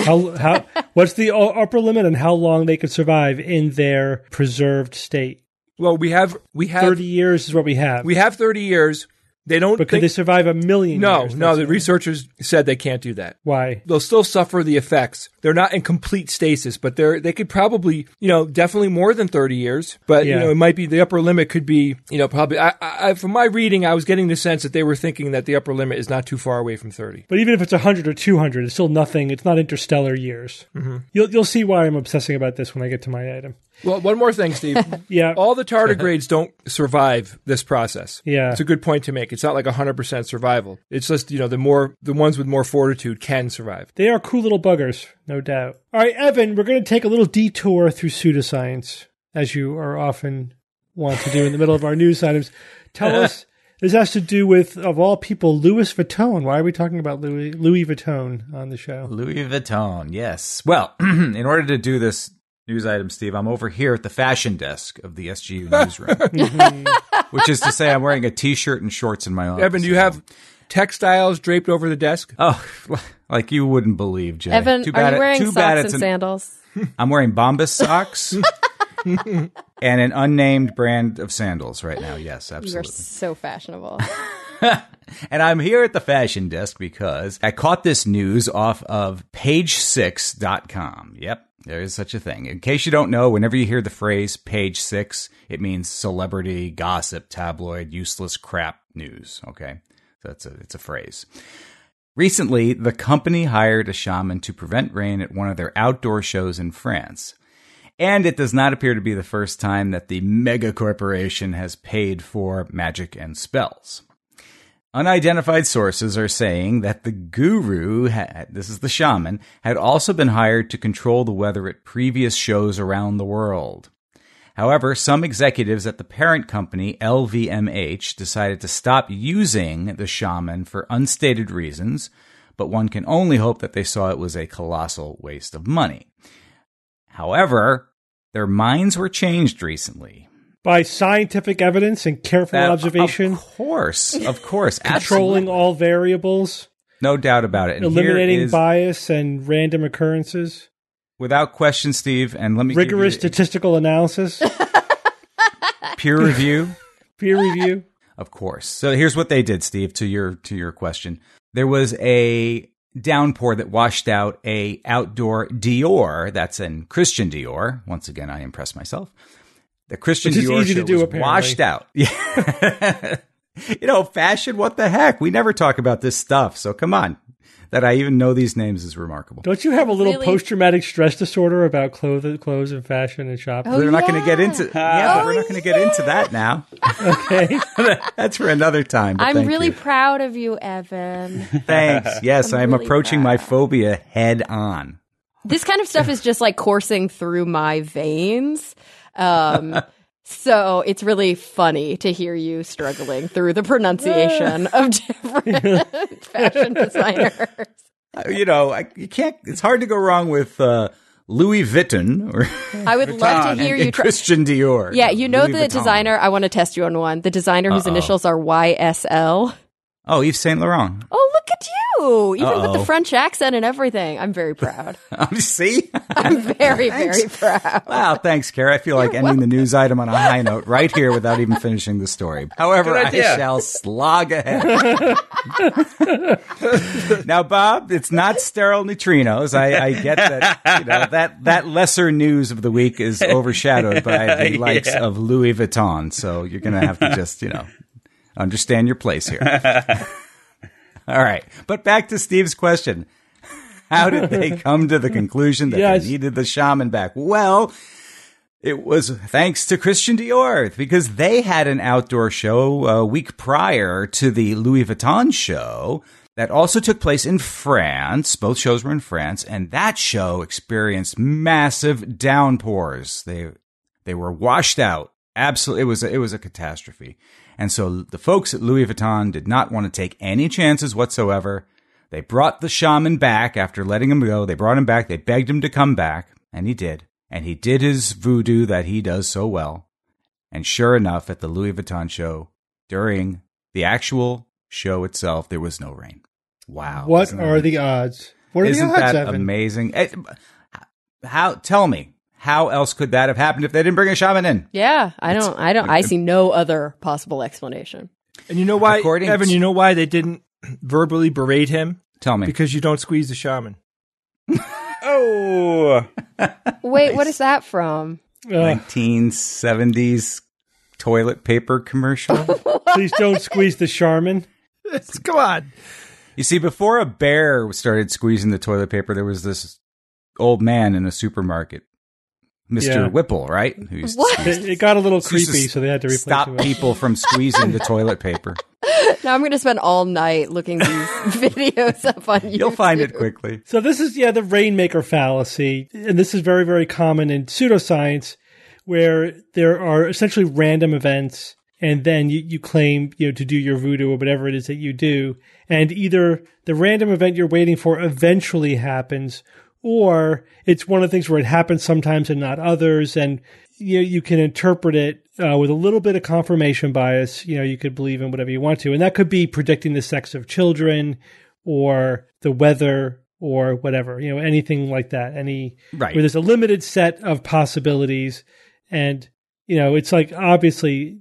What's the upper limit on how long they could survive in their preserved state? Well, we have 30 years is what we have. We have 30 years. They don't. But could they survive a million years? No. The researchers said they can't do that. Why? They'll still suffer the effects. They're not in complete stasis, but they could probably, definitely more than 30 years. But it might be the upper limit could be, probably. From my reading, I was getting the sense that they were thinking that the upper limit is not too far away from 30. But even if it's 100 or 200, it's still nothing. It's not interstellar years. Mm-hmm. You'll see why I'm obsessing about this when I get to my item. Well, one more thing, Steve. Yeah. All the tardigrades don't survive this process. Yeah. It's a good point to make. It's not like 100% survival. It's just, the ones with more fortitude can survive. They are cool little buggers, no doubt. All right, Evan, we're going to take a little detour through pseudoscience, as you are often want to do in the middle of our news items. Tell us, this has to do with, of all people, Louis Vuitton. Why are we talking about Louis Vuitton on the show? Louis Vuitton, yes. Well, in order to do this news item, Steve, I'm over here at the fashion desk of the SGU newsroom, which is to say I'm wearing a T-shirt and shorts in my office. Evan, do you have textiles draped over the desk? Oh, like you wouldn't believe, Jay. Evan, are you wearing socks and sandals? I'm wearing Bombas socks and an unnamed brand of sandals right now. Yes, absolutely. You're so fashionable. And I'm here at the fashion desk because I caught this news off of page6.com. Yep, there is such a thing. In case you don't know, whenever you hear the phrase page 6, it means celebrity, gossip, tabloid, useless crap news. Okay, so it's a phrase. Recently, the company hired a shaman to prevent rain at one of their outdoor shows in France. And it does not appear to be the first time that the mega corporation has paid for magic and spells. Unidentified sources are saying that the guru, this is the shaman, had also been hired to control the weather at previous shows around the world. However, some executives at the parent company, LVMH, decided to stop using the shaman for unstated reasons, but one can only hope that they saw it was a colossal waste of money. However, their minds were changed recently. By scientific evidence and careful observation? Of course. Controlling all variables? No doubt about it. And eliminating bias and random occurrences? Without question, Steve, and let me rigorous statistical analysis? Peer review? Peer review? Of course. So here's what they did, Steve, to your question. There was a downpour that washed out a outdoor Dior, that's in Christian Dior. Once again, I impress myself. The Christian Dior show was washed out. Yeah. Fashion, what the heck? We never talk about this stuff. So come on. That I even know these names is remarkable. Don't you have a little post-traumatic stress disorder about clothes and fashion and shopping? We're not going to get into but we're not going to get into that now. Okay. That's for another time. I'm really proud of you, Evan. Thanks. Yes, I'm really approaching my phobia head on. This kind of stuff is just like coursing through my veins. So it's really funny to hear you struggling through the pronunciation of different fashion designers. You can't. It's hard to go wrong with Louis Vuitton or I would love to hear you Christian Dior. Yeah, the Vuitton. Designer. I want to test you on one. The designer whose initials are YSL. Oh, Yves Saint Laurent. Oh, look at you! Even with the French accent and everything, I'm very proud. See, I'm very, very proud. Wow, thanks, Kara. I feel like ending the news item on a high note right here without even finishing the story. However, I shall slog ahead. Now, Bob, it's not sterile neutrinos. I get that. That lesser news of the week is overshadowed by the likes of Louis Vuitton. So you're going to have to just understand your place here. All right. But back to Steve's question. How did they come to the conclusion that they needed the shaman back? Well, it was thanks to Christian Dior, because they had an outdoor show a week prior to the Louis Vuitton show that also took place in France. Both shows were in France, and that show experienced massive downpours. They were washed out. Absolutely. It was a catastrophe. And so the folks at Louis Vuitton did not want to take any chances whatsoever. They brought the shaman back after letting him go. They brought him back. They begged him to come back, and he did. And he did his voodoo that he does so well. And sure enough, at the Louis Vuitton show, during the actual show itself, there was no rain. Wow. What are the odds? What are the odds, Isn't that Evan? amazing? how else could that have happened if they didn't bring a shaman in? Yeah, I see no other possible explanation. And you know why, According Evan, to- you know why they didn't verbally berate him? Tell me. Because you don't squeeze the shaman. Oh, Wait, what is that from? 1970s toilet paper commercial. Please don't squeeze the Charmin. Come on. You see, before a bear started squeezing the toilet paper, there was this old man in a supermarket, Mr. Yeah. Whipple, right? Who used to What? squeeze- It got a little used to creepy, so they had to replace stop it with- people from squeezing the toilet paper. Now I'm going to spend all night looking these videos up on YouTube. You'll find it quickly. So this is, the rainmaker fallacy. And this is very, very common in pseudoscience, where there are essentially random events, and then you claim, to do your voodoo or whatever it is that you do. And either the random event you're waiting for eventually happens, or it's one of the things where it happens sometimes and not others. And you can interpret it with a little bit of confirmation bias. You could believe in whatever you want to. And that could be predicting the sex of children or the weather or whatever, anything like that. Right. Where there's a limited set of possibilities. And, it's like, obviously,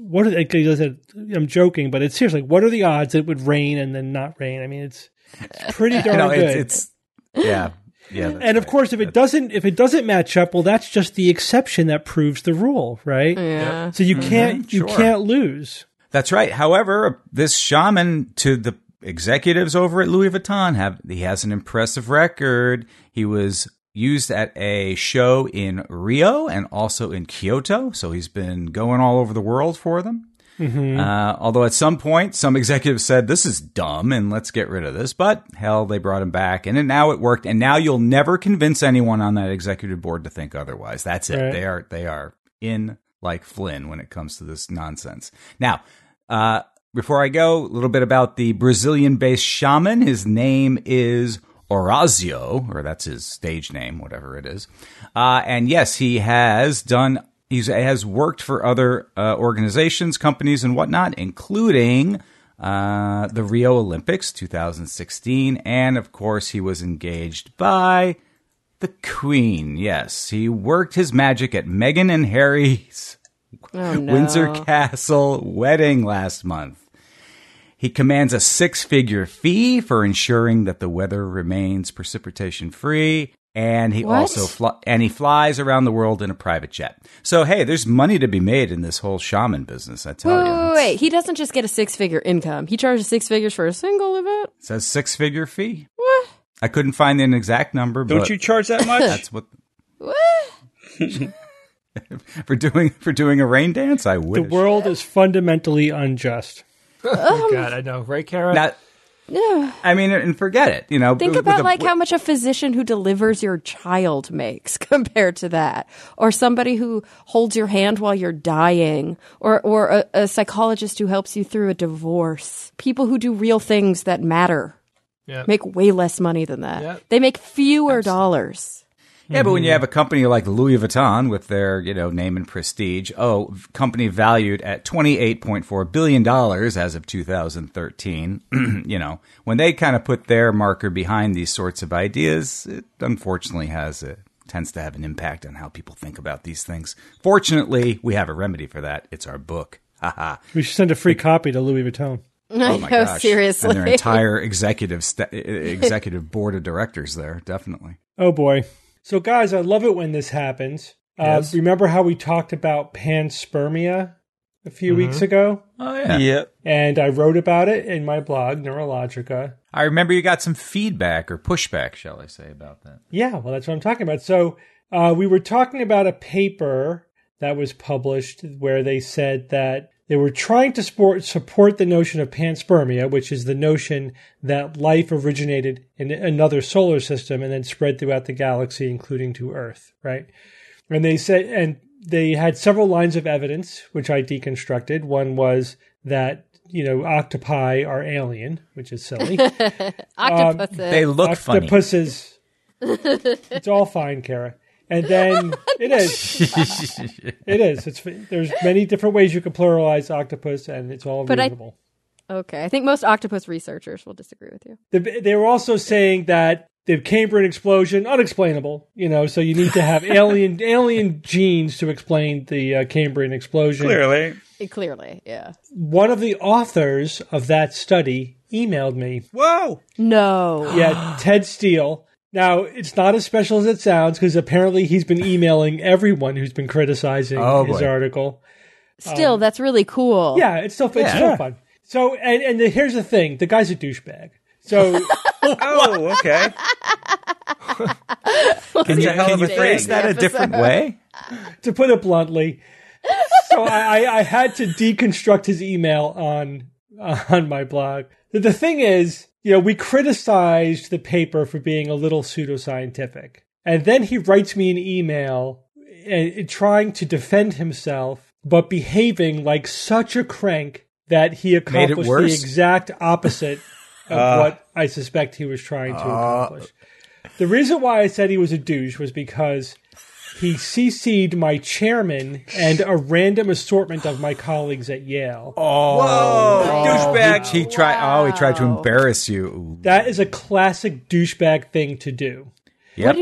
I'm joking, but it's seriously, what are the odds it would rain and then not rain? I mean, it's pretty darn good. It's yeah. Yeah, that's And of right. course, if it doesn't match up, well, that's just the exception that proves the rule, right? Yeah. So you can't lose. That's right. However, this shaman, to the executives over at Louis Vuitton, he has an impressive record. He was used at a show in Rio and also in Kyoto, so he's been going all over the world for them. Mm-hmm. Although at some point, some executives said, this is dumb and let's get rid of this. But hell, they brought him back and now it worked. And now you'll never convince anyone on that executive board to think otherwise. That's it. Right. They are in like Flynn when it comes to this nonsense. Now, before I go, a little bit about the Brazilian-based shaman. His name is Orazio, or that's his stage name, whatever it is. And yes, he has worked for other organizations, companies, and whatnot, including the Rio Olympics 2016. And, of course, he was engaged by the Queen. Yes, he worked his magic at Meghan and Harry's Windsor Castle wedding last month. He commands a 6-figure fee for ensuring that the weather remains precipitation-free. And he also flies around the world in a private jet. So, hey, there's money to be made in this whole shaman business, I tell you. Wait. He doesn't just get a 6-figure income. He charges 6 figures for a single event? It says 6-figure fee. What? I couldn't find an exact number, but don't you charge that much? that's what What? for doing a rain dance. I wish. The world is fundamentally unjust. Oh, God, I know. Right, Kara? Now, I mean, and forget it. Think about how much a physician who delivers your child makes compared to that, or somebody who holds your hand while you're dying, or a psychologist who helps you through a divorce. People who do real things that matter make way less money than that. Yeah. They make fewer dollars. Yeah, but when you have a company like Louis Vuitton with their, name and prestige, company valued at $28.4 billion as of 2013, when they kind of put their marker behind these sorts of ideas, it unfortunately tends to have an impact on how people think about these things. Fortunately, we have a remedy for that. It's our book. Haha. We should send a free copy to Louis Vuitton. Oh my know, gosh. seriously. And their entire executive board of directors there, definitely. Oh boy. So guys, I love it when this happens. Yes. Remember how we talked about panspermia a few weeks ago? Oh, yeah. Yep. And I wrote about it in my blog, Neurologica. I remember you got some feedback or pushback, shall I say, about that. Yeah, well, that's what I'm talking about. So we were talking about a paper that was published where they said that they were trying to support the notion of panspermia, which is the notion that life originated in another solar system and then spread throughout the galaxy, including to Earth, right? And they said, and they had several lines of evidence, which I deconstructed. One was that, octopi are alien, which is silly. Octopuses. They look funny. Octopuses. It's all fine, Kara. And then it is. There's many different ways you can pluralize octopus, and it's all reasonable. Okay, I think most octopus researchers will disagree with you. They were also saying that the Cambrian explosion, unexplainable, so you need to have alien genes to explain the Cambrian explosion. Clearly, yeah. One of the authors of that study emailed me. Whoa! No. Yeah, Ted Steele. Now, it's not as special as it sounds, because apparently he's been emailing everyone who's been criticizing his article. Still, that's really cool. Yeah, it's still fun. So, and here's the thing. The guy's a douchebag. So, oh, okay. Can you phrase that a different way? To put it bluntly, so I had to deconstruct his email on my blog. The thing is, we criticized the paper for being a little pseudoscientific, and then he writes me an email trying to defend himself, but behaving like such a crank that he accomplished the exact opposite of what I suspect he was trying to accomplish. The reason why I said he was a douche was because he CC'd my chairman and a random assortment of my colleagues at Yale. Whoa, douchebag! He tried to embarrass you. Ooh. That is a classic douchebag thing to do. Yep.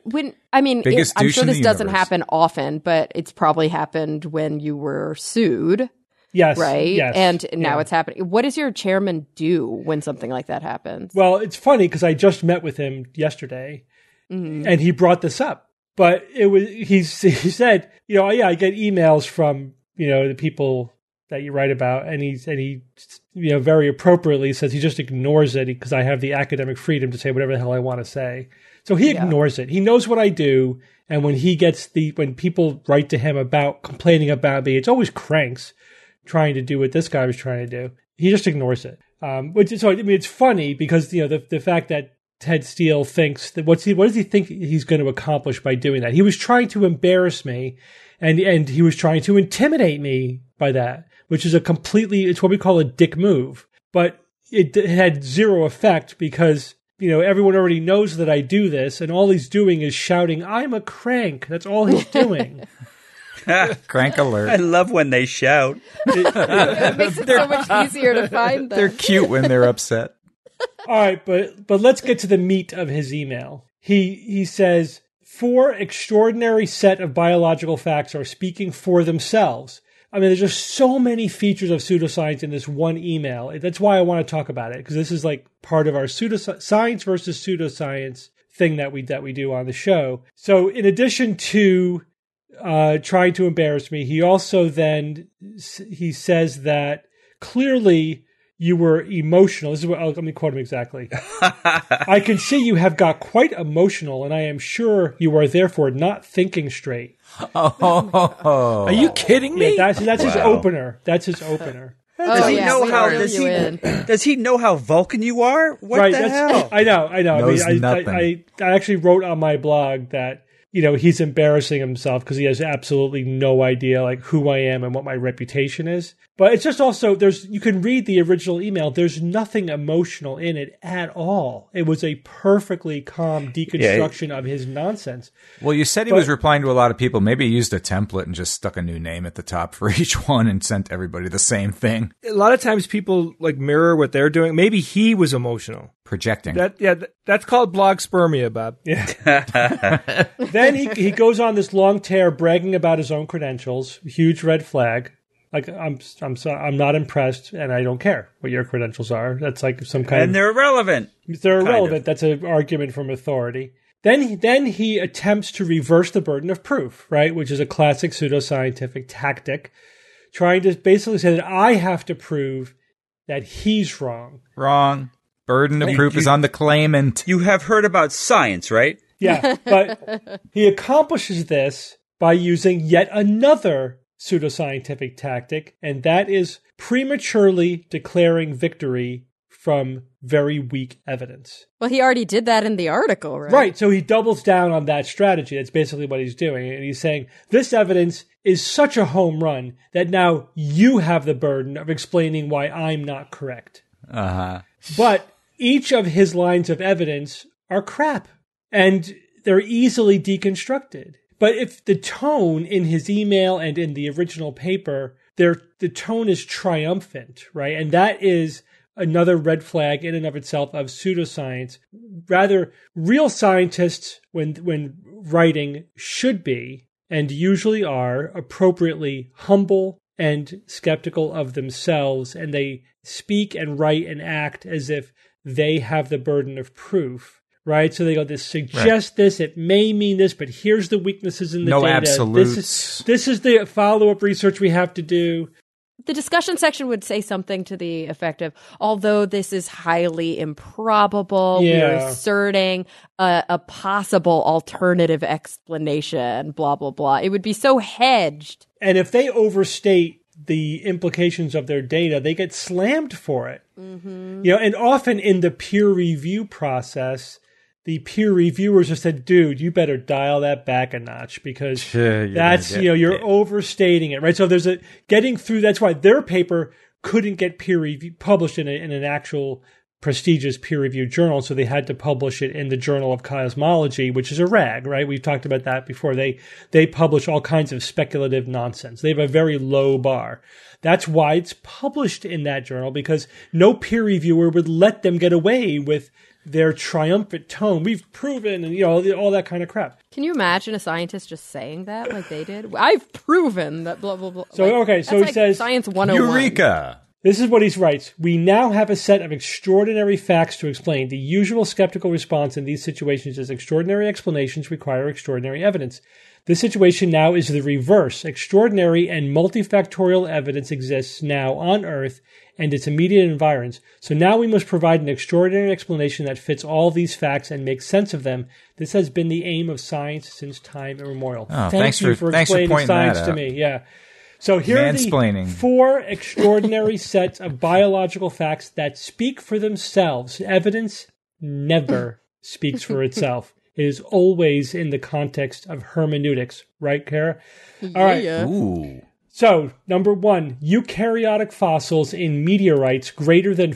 I'm sure this doesn't happen often, but it's probably happened when you were sued. Yes. Right? Yes. And now it's happening. What does your chairman do when something like that happens? Well, it's funny because I just met with him yesterday, and he brought this up. But he said, I get emails from, the people that you write about, and he very appropriately says he just ignores it because I have the academic freedom to say whatever the hell I want to say. So he ignores it. He knows what I do, and when people write to him about complaining about me, it's always cranks trying to do what this guy was trying to do. He just ignores it. It's funny because the fact that Ted Steele thinks that what does he think he's going to accomplish by doing that? He was trying to embarrass me, and he was trying to intimidate me by that, which is it's what we call a dick move. But it had zero effect because everyone already knows that I do this, and all he's doing is shouting, "I'm a crank." That's all he's doing. Crank alert. I love when they shout. It makes it so much easier to find them. They're cute when they're upset. All right, but let's get to the meat of his email. He says, 4 extraordinary set of biological facts are speaking for themselves. I mean, there's just so many features of pseudoscience in this one email. That's why I want to talk about it, because this is like part of our science versus pseudoscience thing that we do on the show. So in addition to trying to embarrass me, he also he says that clearly you were emotional. This is what let me quote him exactly. I can see you have got quite emotional, and I am sure you are therefore not thinking straight. Are you kidding me? Yeah, that's his opener. That's his opener. Does he know how Vulcan you are? What the hell? I know. I actually wrote on my blog that he's embarrassing himself because he has absolutely no idea like who I am and what my reputation is. But it's just also you can read the original email. There's nothing emotional in it at all. It was a perfectly calm deconstruction of his nonsense. Well, you said he was replying to a lot of people. Maybe he used a template and just stuck a new name at the top for each one and sent everybody the same thing. A lot of times people like mirror what they're doing. Maybe he was emotional. Projecting. That's called blog spermia, Bob. Yeah. Then he goes on this long tear bragging about his own credentials. Huge red flag. Like I'm not impressed, and I don't care what your credentials are. That's like some kind and they're irrelevant. They're irrelevant. That's an argument from authority. Then he attempts to reverse the burden of proof, right? Which is a classic pseudoscientific tactic, trying to basically say that I have to prove that he's wrong. Wrong. Burden of proof is on the claimant. You have heard about science, right? Yeah, but he accomplishes this by using yet another pseudoscientific tactic, and that is prematurely declaring victory from very weak evidence. Well, he already did that in the article, right? Right, so he doubles down on that strategy. That's basically what he's doing. And he's saying, this evidence is such a home run that now you have the burden of explaining why I'm not correct. Uh-huh. But each of his lines of evidence are crap, and they're easily deconstructed. But if the tone in his email and in the original paper, the tone is triumphant, right? And that is another red flag in and of itself of pseudoscience. Rather, real scientists, when writing, should be, and usually are, appropriately humble and skeptical of themselves, and they speak and write and act as if they have the burden of proof, right? So they go, this suggests this, it may mean this, but here's the weaknesses in the data. No absolutes. This is the follow-up research we have to do. The discussion section would say something to the effect of, although this is highly improbable, we're asserting a possible alternative explanation, blah, blah, blah. It would be so hedged. And if they overstate the implications of their data, they get slammed for it. Mm-hmm. And often in the peer review process, the peer reviewers have said, dude, you better dial that back a notch because you're overstating it, right? So there's getting through. That's why their paper couldn't get published in an actual prestigious peer-reviewed journal. So they had to publish it in the Journal of Cosmology, which is a rag, right? We've talked about that before. They publish all kinds of speculative nonsense. They have a very low bar. That's why it's published in that journal, because no peer reviewer would let them get away with their triumphant tone. We've proven, and all that kind of crap. Can you imagine a scientist just saying that like they did? I've proven that blah, blah, blah. So he says, Science 101. Eureka! This is what he writes. We now have a set of extraordinary facts to explain. The usual skeptical response in these situations is extraordinary explanations require extraordinary evidence. This situation now is the reverse. Extraordinary and multifactorial evidence exists now on Earth and its immediate environs. So now we must provide an extraordinary explanation that fits all these facts and makes sense of them. This has been the aim of science since time immemorial. Oh, Thank you for explaining science to me. Yeah. So here are the 4 extraordinary sets of biological facts that speak for themselves. Evidence never speaks for itself. It is always in the context of hermeneutics. Right, Kara? All right. Ooh. So, number 1, eukaryotic fossils in meteorites greater than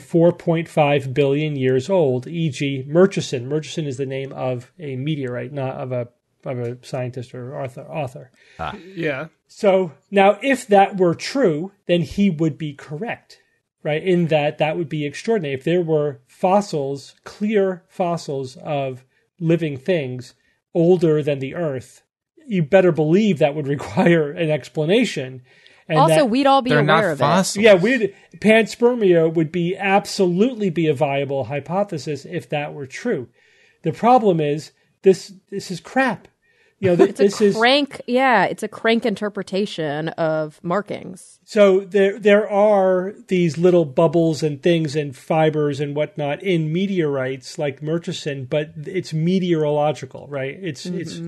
4.5 billion years old, e.g. Murchison. Murchison is the name of a meteorite, not of a scientist or author. Yeah. So now if that were true, then he would be correct, right? In that would be extraordinary. If there were fossils, clear fossils of living things older than the Earth, you better believe that would require an explanation. And also, we'd all be aware of fossils. it. Yeah, panspermia would absolutely be a viable hypothesis if that were true. The problem is this is crap. It's a crank interpretation of markings. So there are these little bubbles and things and fibers and whatnot in meteorites like Murchison, but it's meteorological, right? It's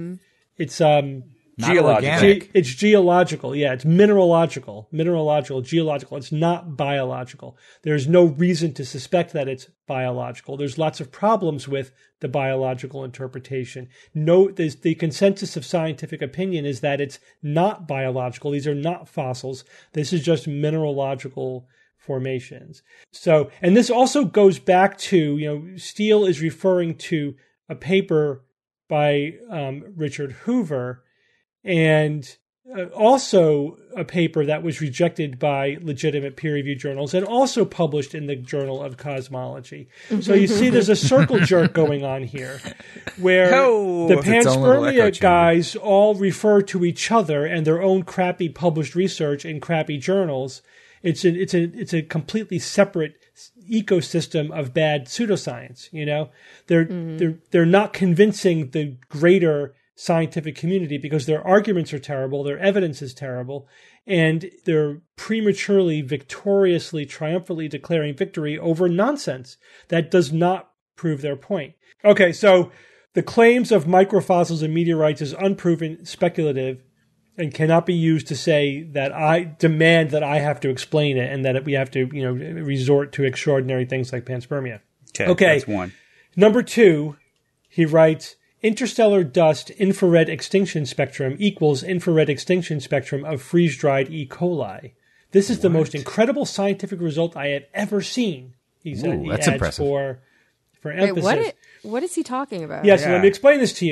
geological. It's geological. Yeah, it's mineralogical, geological. It's not biological. There's no reason to suspect that it's biological. There's lots of problems with the biological interpretation. The consensus of scientific opinion is that it's not biological. These are not fossils. This is just mineralogical formations. So, and this also goes back to, Steele is referring to a paper by Richard Hoover, and also a paper that was rejected by legitimate peer-reviewed journals and also published in the Journal of Cosmology. So you see there's a circle jerk going on here where the panspermia guys all refer to each other and their own crappy published research in crappy journals. It's a completely separate ecosystem of bad pseudoscience. They're not convincing the greater scientific community because their arguments are terrible, their evidence is terrible, and they're prematurely, victoriously, triumphantly declaring victory over nonsense that does not prove their point. Okay, so the claims of microfossils and meteorites is unproven, speculative, and cannot be used to say that I demand that I have to explain it and that we have to, resort to extraordinary things like panspermia. Okay. That's 1. Number 2, he writes, interstellar dust infrared extinction spectrum equals infrared extinction spectrum of freeze-dried E. coli. This is the most incredible scientific result I have ever seen. He said. That's impressive. For emphasis. What is he talking about? Yes, let me explain this to you.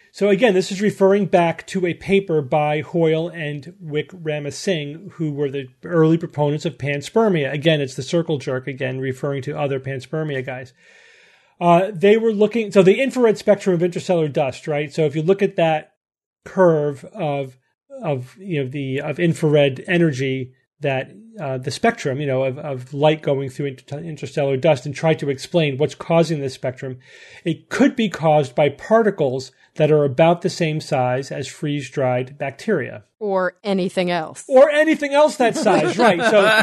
So again, this is referring back to a paper by Hoyle and Wickramasinghe, who were the early proponents of panspermia. Again, it's the circle jerk, again, referring to other panspermia guys. They were looking, so the infrared spectrum of interstellar dust, right? So if you look at that curve of infrared energy, that the spectrum, of light going through interstellar dust, and try to explain what's causing this spectrum, it could be caused by particles that are about the same size as freeze-dried bacteria. Or anything else. Or anything else that size, right.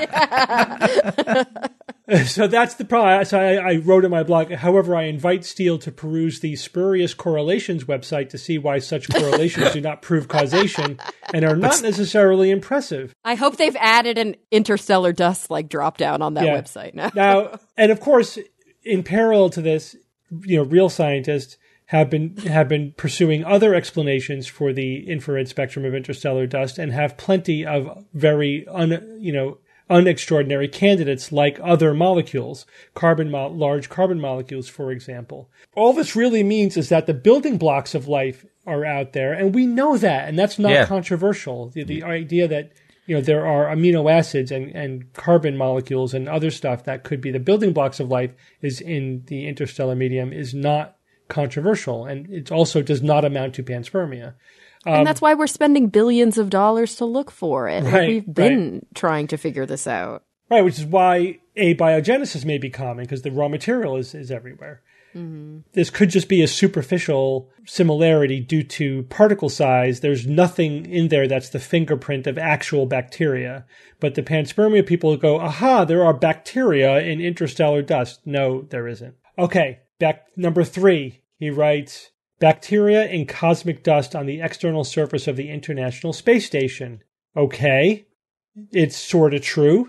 So that's the problem. So I wrote in my blog, however, I invite Steele to peruse the Spurious Correlations website to see why such correlations do not prove causation and are not necessarily impressive. I hope they've added an interstellar dust drop down on that website now. Now, and of course, in parallel to this, real scientists have been pursuing other explanations for the infrared spectrum of interstellar dust and have plenty of very unextraordinary candidates like other molecules, large carbon molecules, for example. All this really means is that the building blocks of life are out there, and we know that, and that's not controversial. The idea that there are amino acids and carbon molecules and other stuff that could be the building blocks of life is in the interstellar medium is not controversial, and it also does not amount to panspermia. And that's why we're spending billions of dollars to look for it. Right, We've been trying to figure this out. Right, which is why abiogenesis may be common, because the raw material is everywhere. Mm-hmm. This could just be a superficial similarity due to particle size. There's nothing in there that's the fingerprint of actual bacteria. But the panspermia people go, aha, there are bacteria in interstellar dust. No, there isn't. Okay, back number 3, he writes, bacteria in cosmic dust on the external surface of the International Space Station. Okay, it's sort of true.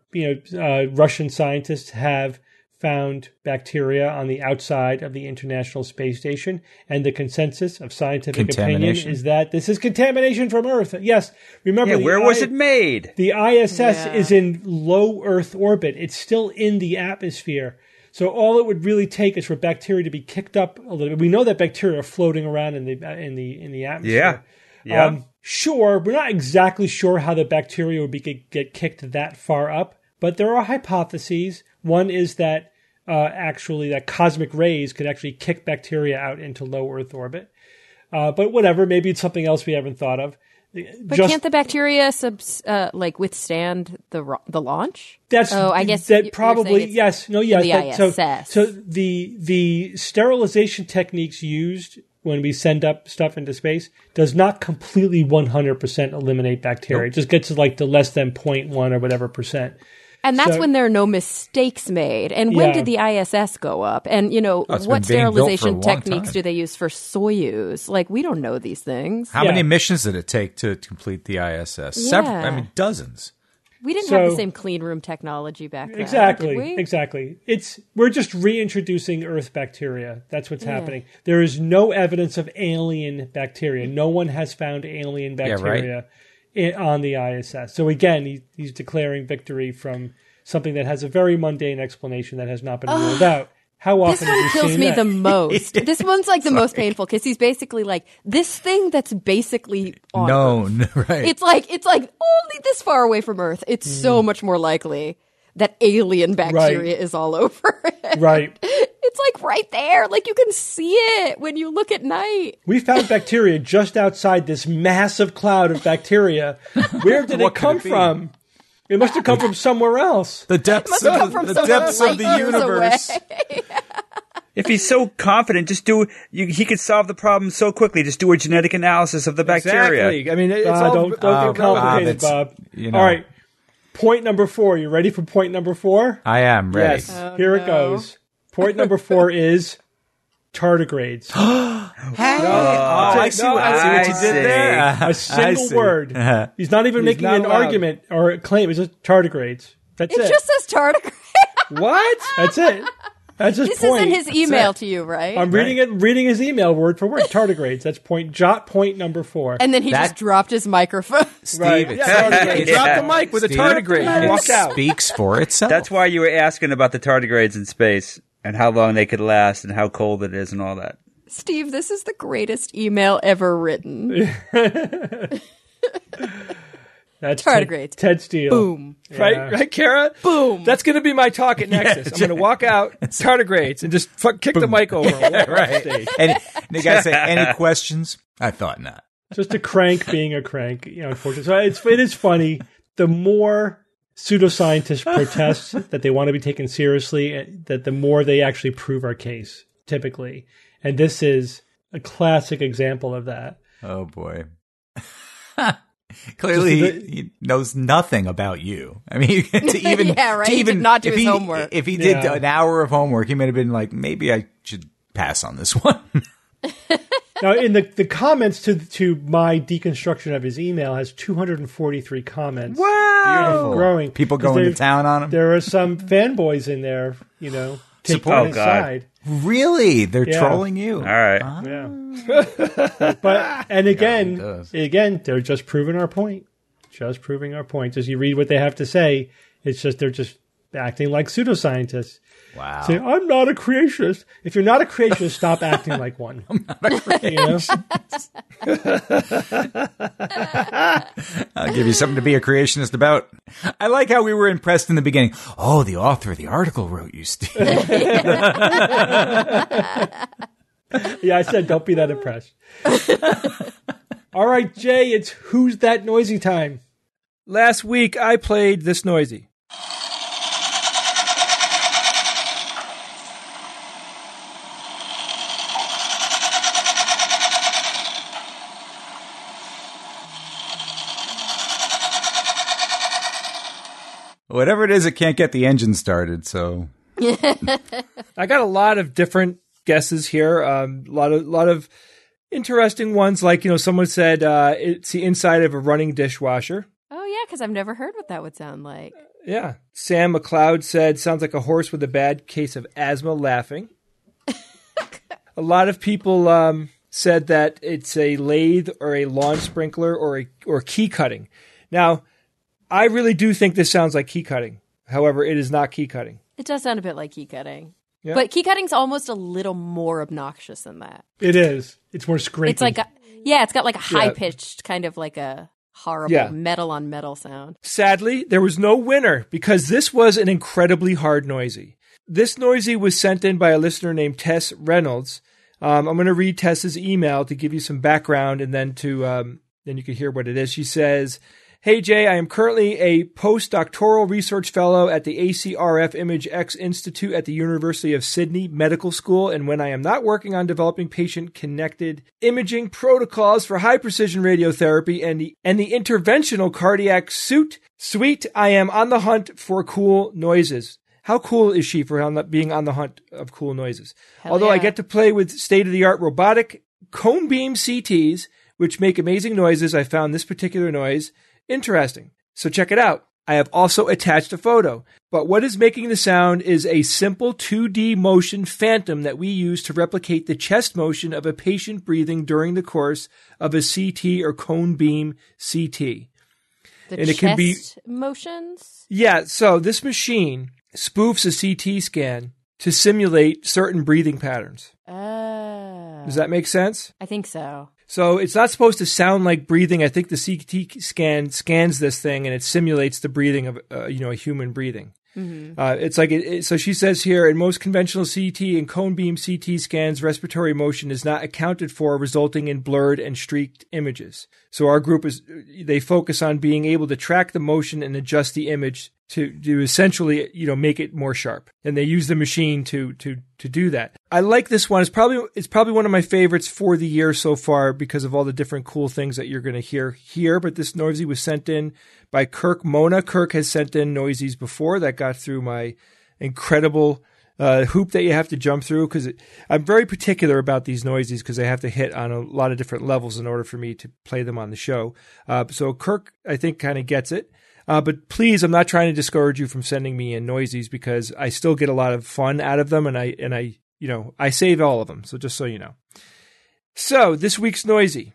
Russian scientists have found bacteria on the outside of the International Space Station, and the consensus of scientific opinion is that this is contamination from Earth. Yes, remember, where was it made? The ISS is in low Earth orbit. It's still in the atmosphere. So all it would really take is for bacteria to be kicked up a little bit. We know that bacteria are floating around in the atmosphere. Yeah. Sure, we're not exactly sure how the bacteria would get kicked that far up, but there are hypotheses. One is that that cosmic rays could actually kick bacteria out into low Earth orbit. But whatever, maybe it's something else we haven't thought of. But can't the bacteria withstand the launch? I guess that probably yes. No, yes. The ISS. So the sterilization techniques used when we send up stuff into space does not completely 100% eliminate bacteria. Nope. It just gets to the less than 0.1 or whatever percent. And that's when there are no mistakes made. And when did the ISS go up? And, what sterilization techniques do they use for Soyuz? We don't know these things. How many missions did it take to complete the ISS? Several, dozens. We didn't have the same clean room technology back then. Exactly. Did we? Exactly. We're just reintroducing Earth bacteria. That's what's happening. There is no evidence of alien bacteria. No one has found alien bacteria on the ISS. So again, he's declaring victory from something that has a very mundane explanation that has not been ruled out. How often this one kills me the most. This one's the most painful because he's basically this thing that's basically on known, Earth. Right? It's only this far away from Earth. It's so much more likely that alien bacteria is all over it. Right. It's right there. You can see it when you look at night. We found bacteria just outside this massive cloud of bacteria. Where did it come from? It must have come from somewhere else. The depths of the universe. If he's so confident, he could solve the problem so quickly. Just do a genetic analysis of the bacteria. Exactly. It's don't get complicated, Bob. All right. Point number 4. You ready for point number 4? I am ready. Yes. Here it goes. Point number 4 is tardigrades. I see what you did there. A single word. He's not even making an argument or a claim. It's just tardigrades. That's it. It just says tardigrade. What? That's it. That's his this point. This isn't his email to you, right? I'm reading his email word for word. Tardigrades. That's point number 4. And then he just dropped his microphone. Steve, drop the mic with a tardigrade. Walk out. Speaks for itself. That's why you were asking about the tardigrades in space and how long they could last and how cold it is and all that. Steve, this is the greatest email ever written. That's Tardigrades. Ted Steele. Boom. Yeah. Right, Kara? Boom. That's going to be my talk at Nexus. I'm going to walk out, tardigrades, and just kick the mic over and walk off stage. And the guy say, any questions? I thought not. Just a crank being a crank, unfortunately. So it is funny. The more pseudoscientists protest that they want to be taken seriously, that the more they actually prove our case, typically. And this is a classic example of that. Oh, boy. Clearly, he knows nothing about you. I mean, to even yeah, right. To He even, did not do his he, homework. If he did an hour of homework, he might have been like, maybe I should pass on this one. Now, in the comments to my deconstruction of his email has 243 comments. Wow. Growing. People going to town on him. There are some fanboys in there, taking his side. Really? They're trolling you. All right. Yeah. And again, they're just proving our point. Just proving our point. As you read what they have to say, it's just they're just acting like pseudoscientists. Wow. Say, I'm not a creationist. If you're not a creationist, stop acting like one. I'm not a creationist. I'll give you something to be a creationist about. I like how we were impressed in the beginning. Oh, the author of the article wrote you, Steve. Yeah, I said don't be that impressed. All right, Jay, it's Who's That Noisy time. Last week, I played This Noisy. Whatever it is, it can't get the engine started, so... I got a lot of different guesses here. A lot of interesting ones. Like, someone said it's the inside of a running dishwasher. Oh, yeah, because I've never heard what that would sound like. Yeah. Sam McLeod said, sounds like a horse with a bad case of asthma laughing. A lot of people said that it's a lathe or a lawn sprinkler or key cutting. Now, I really do think this sounds like key cutting. However, it is not key cutting. It does sound a bit like key cutting. Yeah. But key cutting's almost a little more obnoxious than that. It is. It's more scrapey. It's like it's got like a high-pitched kind of like a horrible metal on metal sound. Sadly, there was no winner because this was an incredibly hard noisy. This noisy was sent in by a listener named Tess Reynolds. I'm going to read Tess's email to give you some background and then then you can hear what it is. She says, "Hey Jay, I am currently a postdoctoral research fellow at the ACRF Image X Institute at the University of Sydney Medical School, and when I am not working on developing patient-connected imaging protocols for high-precision radiotherapy and the interventional cardiac suite, I am on the hunt for cool noises." How cool is she for being on the hunt of cool noises? Although I get to play with state-of-the-art robotic cone beam CTs, which make amazing noises, I found this particular noise interesting. So check it out. I have also attached a photo. But what is making the sound is a simple 2D motion phantom that we use to replicate the chest motion of a patient breathing during the course of a CT or cone beam CT. It can be motions? Yeah, so this machine spoofs a CT scan to simulate certain breathing patterns. Does that make sense? I think so. So it's not supposed to sound like breathing. I think the CT scan scans this thing and it simulates the breathing of a human breathing. Mm-hmm. It's like so she says here, in most conventional CT and cone beam CT scans, respiratory motion is not accounted for, resulting in blurred and streaked images. So our group they focus on being able to track the motion and adjust the image to essentially, make it more sharp. And they use the machine to do that. I like this one. It's probably one of my favorites for the year so far because of all the different cool things that you're going to hear here. But this noisy was sent in by Kirk Mona. Kirk has sent in noisies before that got through my incredible hoop that you have to jump through, because I'm very particular about these noisies because they have to hit on a lot of different levels in order for me to play them on the show. So Kirk, I think, kind of gets it. But please, I'm not trying to discourage you from sending me in noisies because I still get a lot of fun out of them, and I save all of them. So just so you know. So this week's noisy.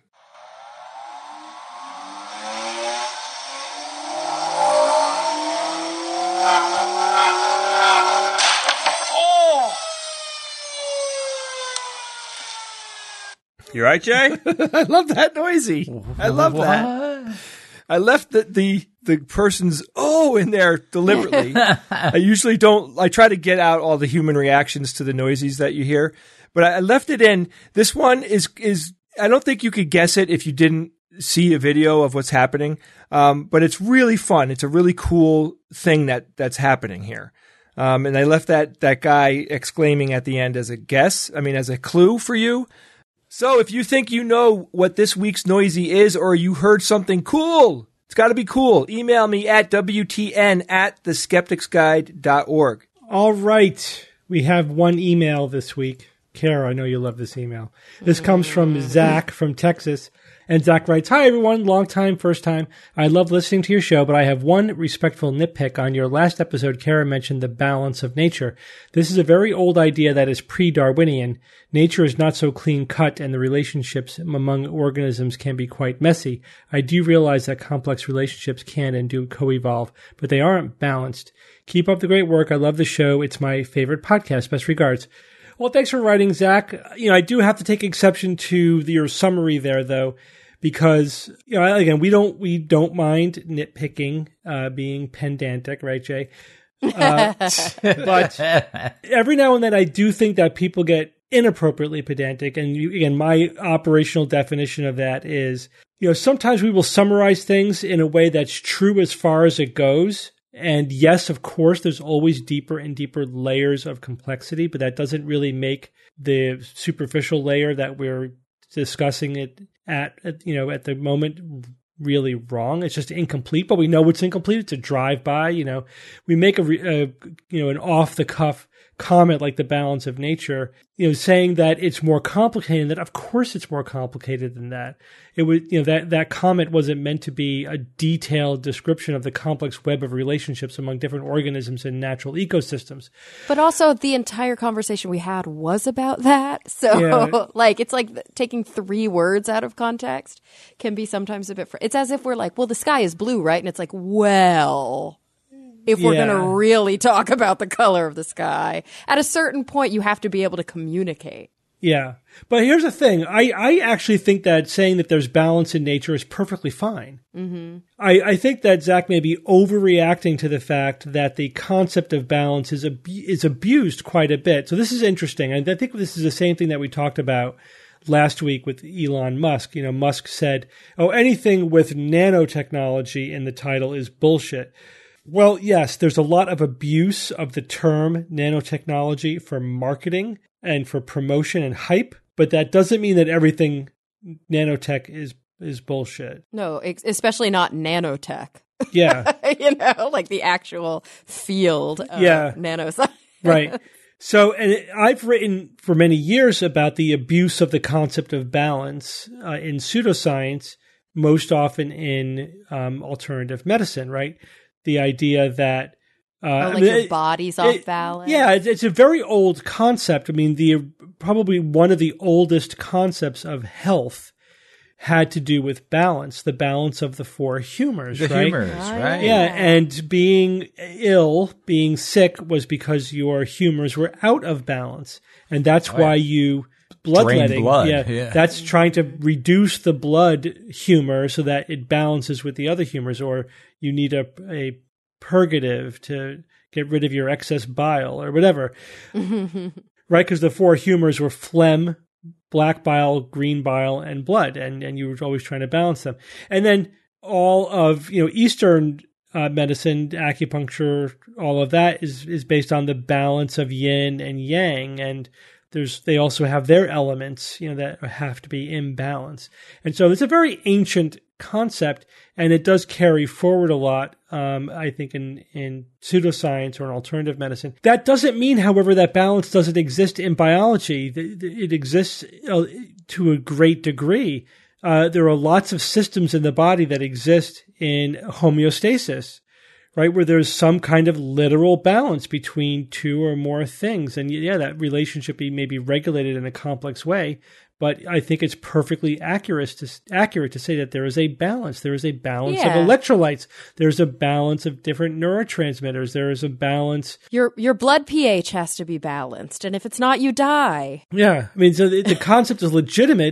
You right, Jay? I love that noisy. I love that. I left the person's in there deliberately. I try to get out all the human reactions to the noisies that you hear, but I left it in. This one is I don't think you could guess it if you didn't see a video of what's happening. But it's really fun. It's a really cool thing that's happening here. And I left that guy exclaiming at the end as a guess. I mean, as a clue for you. So if you think you know what this week's noisy is, or you heard something cool, it's got to be cool. Email me at WTN@theskepticsguide.org. All right. We have one email this week. Kara, I know you love this email. This comes from Zach from Texas. And Zach writes, "Hi, everyone. Long time, first time. I love listening to your show, but I have one respectful nitpick. On your last episode, Kara mentioned the balance of nature. This is a very old idea that is pre-Darwinian. Nature is not so clean-cut, and the relationships among organisms can be quite messy. I do realize that complex relationships can and do co-evolve, but they aren't balanced. Keep up the great work. I love the show. It's my favorite podcast. Best regards." Well, thanks for writing, Zach. I do have to take exception to your summary there, though, because again, we don't mind nitpicking, being pedantic, right, Jay? But every now and then, I do think that people get inappropriately pedantic, and again, my operational definition of that is, sometimes we will summarize things in a way that's true as far as it goes. And yes, of course, there's always deeper and deeper layers of complexity, but that doesn't really make the superficial layer that we're discussing it at the moment really wrong. It's just incomplete, but we know it's incomplete. It's a drive-by. We make an off-the-cuff comment like the balance of nature, saying that it's more complicated. That of course it's more complicated than that. It was, that comment wasn't meant to be a detailed description of the complex web of relationships among different organisms and natural ecosystems. But also, the entire conversation we had was about that. So, it's like taking 3 words out of context can be sometimes a bit. It's as if we're like, well, the sky is blue, right? And it's like, well, if we're going to really talk about the color of the sky, at a certain point, you have to be able to communicate. Yeah. But here's the thing. I actually think that saying that there's balance in nature is perfectly fine. Mm-hmm. I think that Zach may be overreacting to the fact that the concept of balance is abused quite a bit. So this is interesting. And I think this is the same thing that we talked about last week with Elon Musk. Musk said, anything with nanotechnology in the title is bullshit. Well, yes, there's a lot of abuse of the term nanotechnology for marketing and for promotion and hype, but that doesn't mean that everything nanotech is bullshit. No, especially not nanotech. Yeah. Like the actual field of nanoscience. Right. So, and I've written for many years about the abuse of the concept of balance in pseudoscience, most often in alternative medicine, right? The idea that your body's off balance. Yeah, it's a very old concept. I mean, probably one of the oldest concepts of health had to do with balance, the balance of the 4 humors, right? The humors, right? Yeah, and being ill, being sick was because your humors were out of balance, and that's why you bloodletting. Blood. Yeah, that's trying to reduce the blood humor so that it balances with the other humors, or you need a purgative to get rid of your excess bile or whatever. Right? Because the 4 humors were phlegm, black bile, green bile, and blood, and you were always trying to balance them. And then all of Eastern medicine, acupuncture, all of that is based on the balance of yin and yang, and they also have their elements, that have to be in balance. And so it's a very ancient concept, and it does carry forward a lot, I think, in pseudoscience or in alternative medicine. That doesn't mean, however, that balance doesn't exist in biology. It exists to a great degree. There are lots of systems in the body that exist in homeostasis, right, where there's some kind of literal balance between 2 or more things. And that relationship may be regulated in a complex way, but I think it's perfectly accurate to say that there is a balance. There is a balance of electrolytes. There's a balance of different neurotransmitters. There is a balance. Your blood pH has to be balanced, and if it's not, you die. Yeah. I mean, so the concept is legitimate.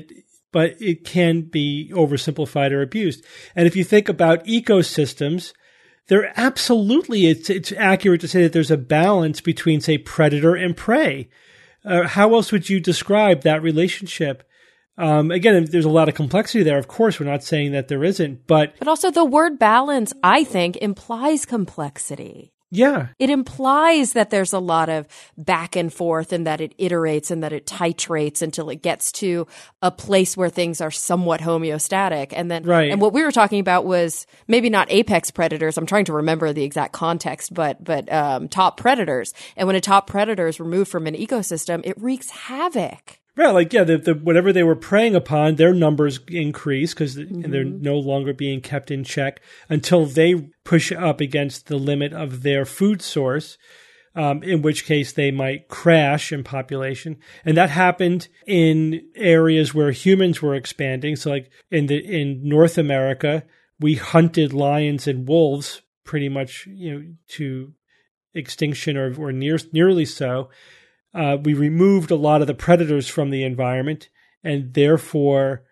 but it can be oversimplified or abused. And if you think about ecosystems, there absolutely, it's accurate to say that there's a balance between, say, predator and prey. How else would you describe that relationship? Again, there's a lot of complexity there. Of course, we're not saying that there isn't, but also the word balance, I think, implies complexity. Yeah. It implies that there's a lot of back and forth and that it iterates and that it titrates until it gets to a place where things are somewhat homeostatic. And then, right. And what we were talking about was maybe not apex predators. I'm trying to remember the exact context, but top predators. And when a top predator is removed from an ecosystem, it wreaks havoc. Right, like, yeah, the whatever they were preying upon, their numbers increase because they're no longer being kept in check until they push up against the limit of their food source, in which case they might crash in population. And that happened in areas where humans were expanding. So like in North America, we hunted lions and wolves pretty much, to extinction or nearly so. We removed a lot of the predators from the environment, and therefore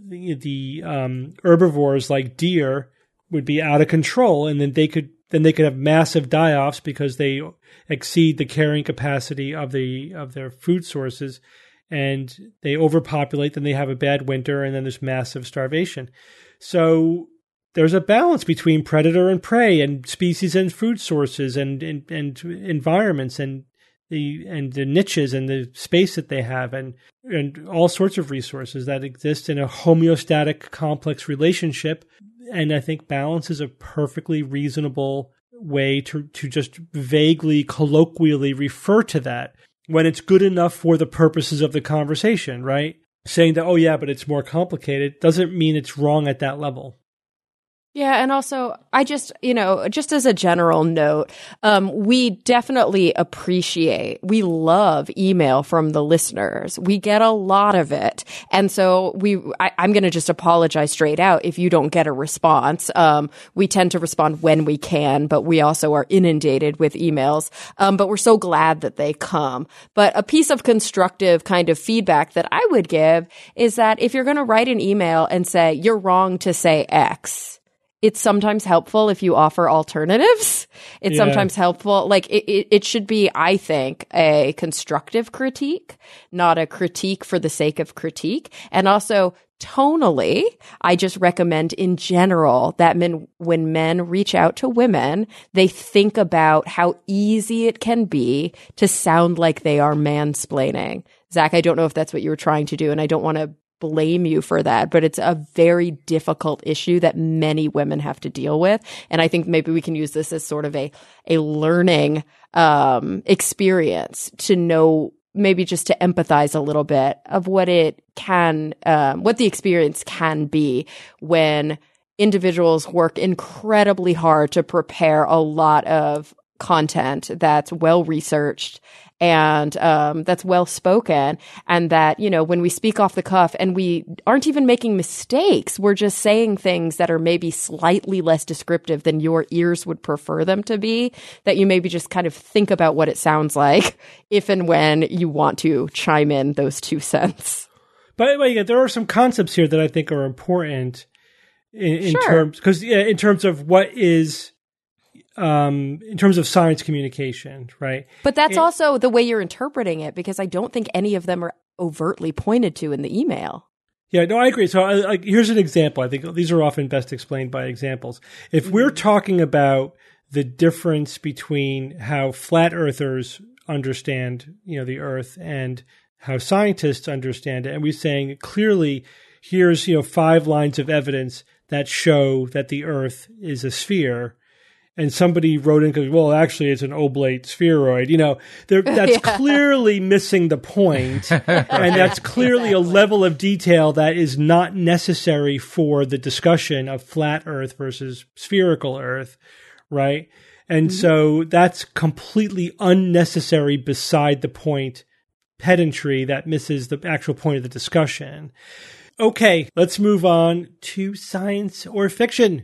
the herbivores like deer would be out of control, and then they could have massive die-offs because they exceed the carrying capacity of their food sources, and they overpopulate. Then they have a bad winter, and then there's massive starvation. So there's a balance between predator and prey, and species and food sources, and environments, and the niches and the space that they have, and all sorts of resources that exist in a homeostatic, complex relationship. And I think balance is a perfectly reasonable way to just vaguely, colloquially refer to that when it's good enough for the purposes of the conversation, right? Saying that, oh yeah, but it's more complicated doesn't mean it's wrong at that level. Yeah, and also, I just as a general note, we definitely we love email from the listeners. We get a lot of it. And so I'm going to just apologize straight out if you don't get a response. We tend to respond when we can, but we also are inundated with emails. But we're so glad that they come. But a piece of constructive kind of feedback that I would give is that if you're going to write an email and say, you're wrong to say X, it's sometimes helpful if you offer alternatives. It's sometimes helpful. Like it should be, I think, a constructive critique, not a critique for the sake of critique. And also tonally, I just recommend in general that when men reach out to women, they think about how easy it can be to sound like they are mansplaining. Zach, I don't know if that's what you were trying to do, and I don't want to blame you for that, but it's a very difficult issue that many women have to deal with. And I think maybe we can use this as sort of a learning experience to know, maybe just to empathize a little bit of what it can, what the experience can be when individuals work incredibly hard to prepare a lot of content that's well researched and that's well spoken, and that, when we speak off the cuff and we aren't even making mistakes, we're just saying things that are maybe slightly less descriptive than your ears would prefer them to be, that you maybe just kind of think about what it sounds like if and when you want to chime in those 2 cents. By the way, there are some concepts here that I think are important in terms of what is in terms of science communication, right? But that's also the way you're interpreting it, because I don't think any of them are overtly pointed to in the email. Yeah, no, I agree. So here's an example. I think these are often best explained by examples. If we're talking about the difference between how flat earthers understand, the earth and how scientists understand it, and we're saying clearly here's, 5 lines of evidence that show that the earth is a sphere, and somebody wrote in because, well, actually, it's an oblate spheroid. That's clearly missing the point, and that's clearly a level of detail that is not necessary for the discussion of flat Earth versus spherical Earth, right? And so that's completely unnecessary, beside the point pedantry that misses the actual point of the discussion. Okay, let's move on to science or fiction.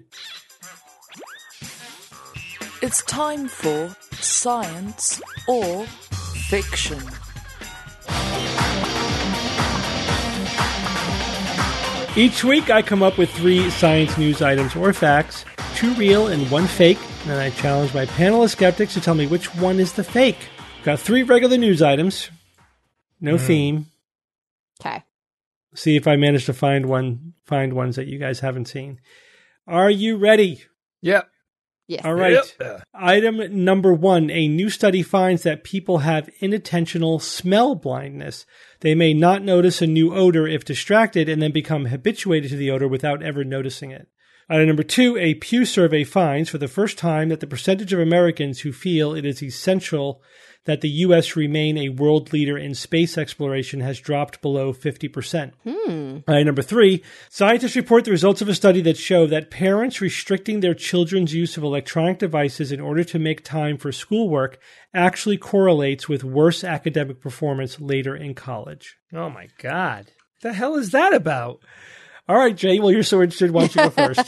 It's time for Science or Fiction. Each week, I come up with 3 science news items or facts, 2 real and 1 fake, and then I challenge my panel of skeptics to tell me which one is the fake. Got 3 regular news items, no theme. Okay. See if I manage to find ones that you guys haven't seen. Are you ready? Yep. Yes. All right. Yep. Item number 1. A new study finds that people have inattentional smell blindness. They may not notice a new odor if distracted and then become habituated to the odor without ever noticing it. Item number 2. A Pew survey finds for the first time that the percentage of Americans who feel it is essential that the U.S. remain a world leader in space exploration has dropped below 50%. Number 3, scientists report the results of a study that show that parents restricting their children's use of electronic devices in order to make time for schoolwork actually correlates with worse academic performance later in college. Oh, my God. What the hell is that about? All right, Jay, well, you're so interested. Why don't you go first?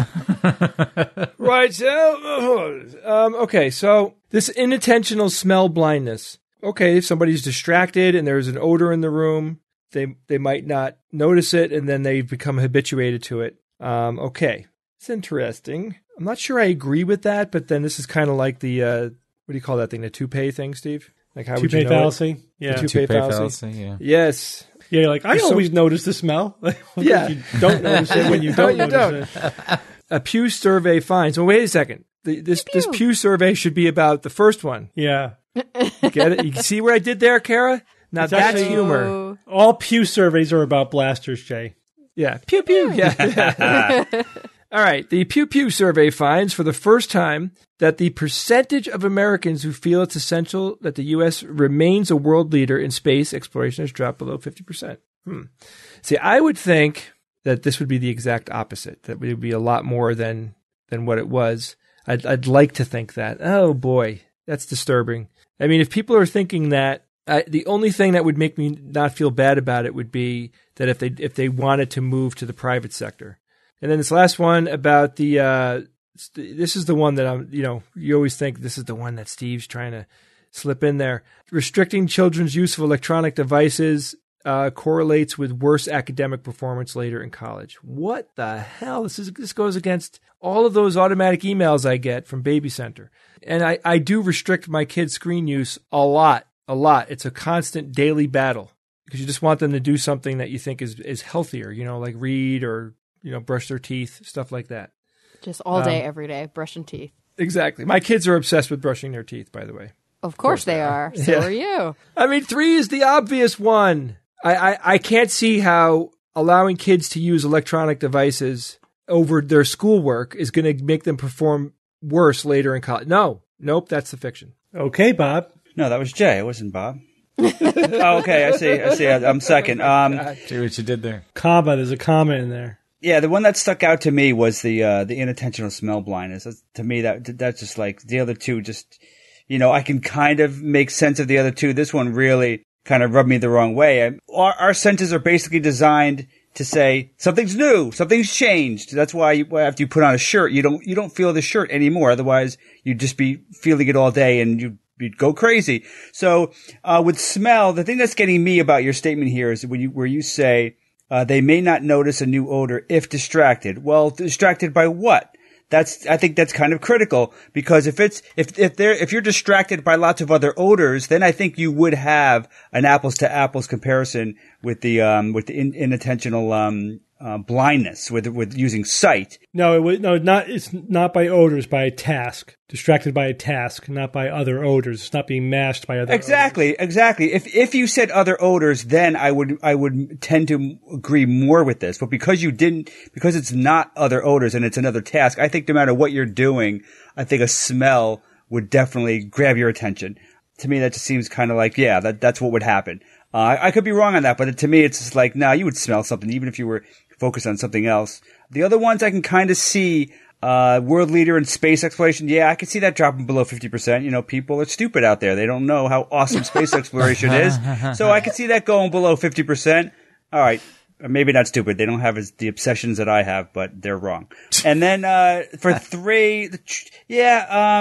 Right. So, okay. So this inattentional smell blindness. Okay. If somebody's distracted and there's an odor in the room, they might not notice it and then they become habituated to it. Okay. It's interesting. I'm not sure I agree with that, but then this is kind of like the, what do you call that thing? The toupee thing, Steve? Like how would you know fallacy? it? Yeah. The toupee fallacy. Yeah. Yes. Yeah, you're like, I always notice the smell. Yeah. You don't notice it when you don't notice it. A Pew survey finds. Well, wait a second. This Pew survey should be about the first one. Yeah. Get it? You see what I did there, Kara? Now It's that's actually- humor. All Pew surveys are about blasters, Jay. Yeah. Pew pew. Yeah. All right. The Pew survey finds for the first time that the percentage of Americans who feel it's essential that the U.S. remains a world leader in space exploration has dropped below 50%. See, I would think that this would be the exact opposite, that it would be a lot more than what it was. I'd like to think that. Oh, boy, that's disturbing. I mean, if people are thinking that, the only thing that would make me not feel bad about it would be that if they wanted to move to the private sector. And then this last one about this is the one that you always think this is the one that Steve's trying to slip in there. Restricting children's use of electronic devices correlates with worse academic performance later in college. What the hell? This goes against all of those automatic emails I get from Baby Center. And I do restrict my kids' screen use a lot. It's a constant daily battle because you just want them to do something that you think is healthier, like read or brush their teeth, stuff like that. Just all day, every day, brushing teeth. Exactly. My kids are obsessed with brushing their teeth, by the way. Of course they are. So are you. I mean, 3 is the obvious one. I can't see how allowing kids to use electronic devices over their schoolwork is going to make them perform worse later in college. Nope, that's the fiction. Okay, Bob. No, that was Jay. It wasn't Bob. Oh, okay, I see. I'm second. See what you did there. Comma. There's a comma in there. Yeah, the one that stuck out to me was the inattentional smell blindness. To me, that's just like the other two. Just I can kind of make sense of the other two. This one really kind of rubbed me the wrong way. Our senses are basically designed to say something's new, something's changed. That's why after you put on a shirt, you don't feel the shirt anymore. Otherwise, you'd just be feeling it all day and you'd go crazy. So with smell, the thing that's getting me about your statement here is where you say. They may not notice a new odor if distracted. Well, distracted by what? I think that's kind of critical because if you're distracted by lots of other odors, then I think you would have an apples to apples comparison with the inattentional blindness with using sight. It's not by odors, by a task. Distracted by a task, not by other odors. It's not being masked by other odors. Exactly. If you said other odors, then I would tend to agree more with this. But because it's not other odors and it's another task, I think no matter what you're doing, I think a smell would definitely grab your attention. To me, that just seems kind of like, that's what would happen. I could be wrong on that, but to me, it's just like, you would smell something even if you were focused on something else. The other ones I can kind of see, world leader in space exploration. Yeah, I can see that dropping below 50%. People are stupid out there. They don't know how awesome space exploration is. So I can see that going below 50%. All right. Maybe not stupid. They don't have the obsessions that I have, but they're wrong. And then, for 3,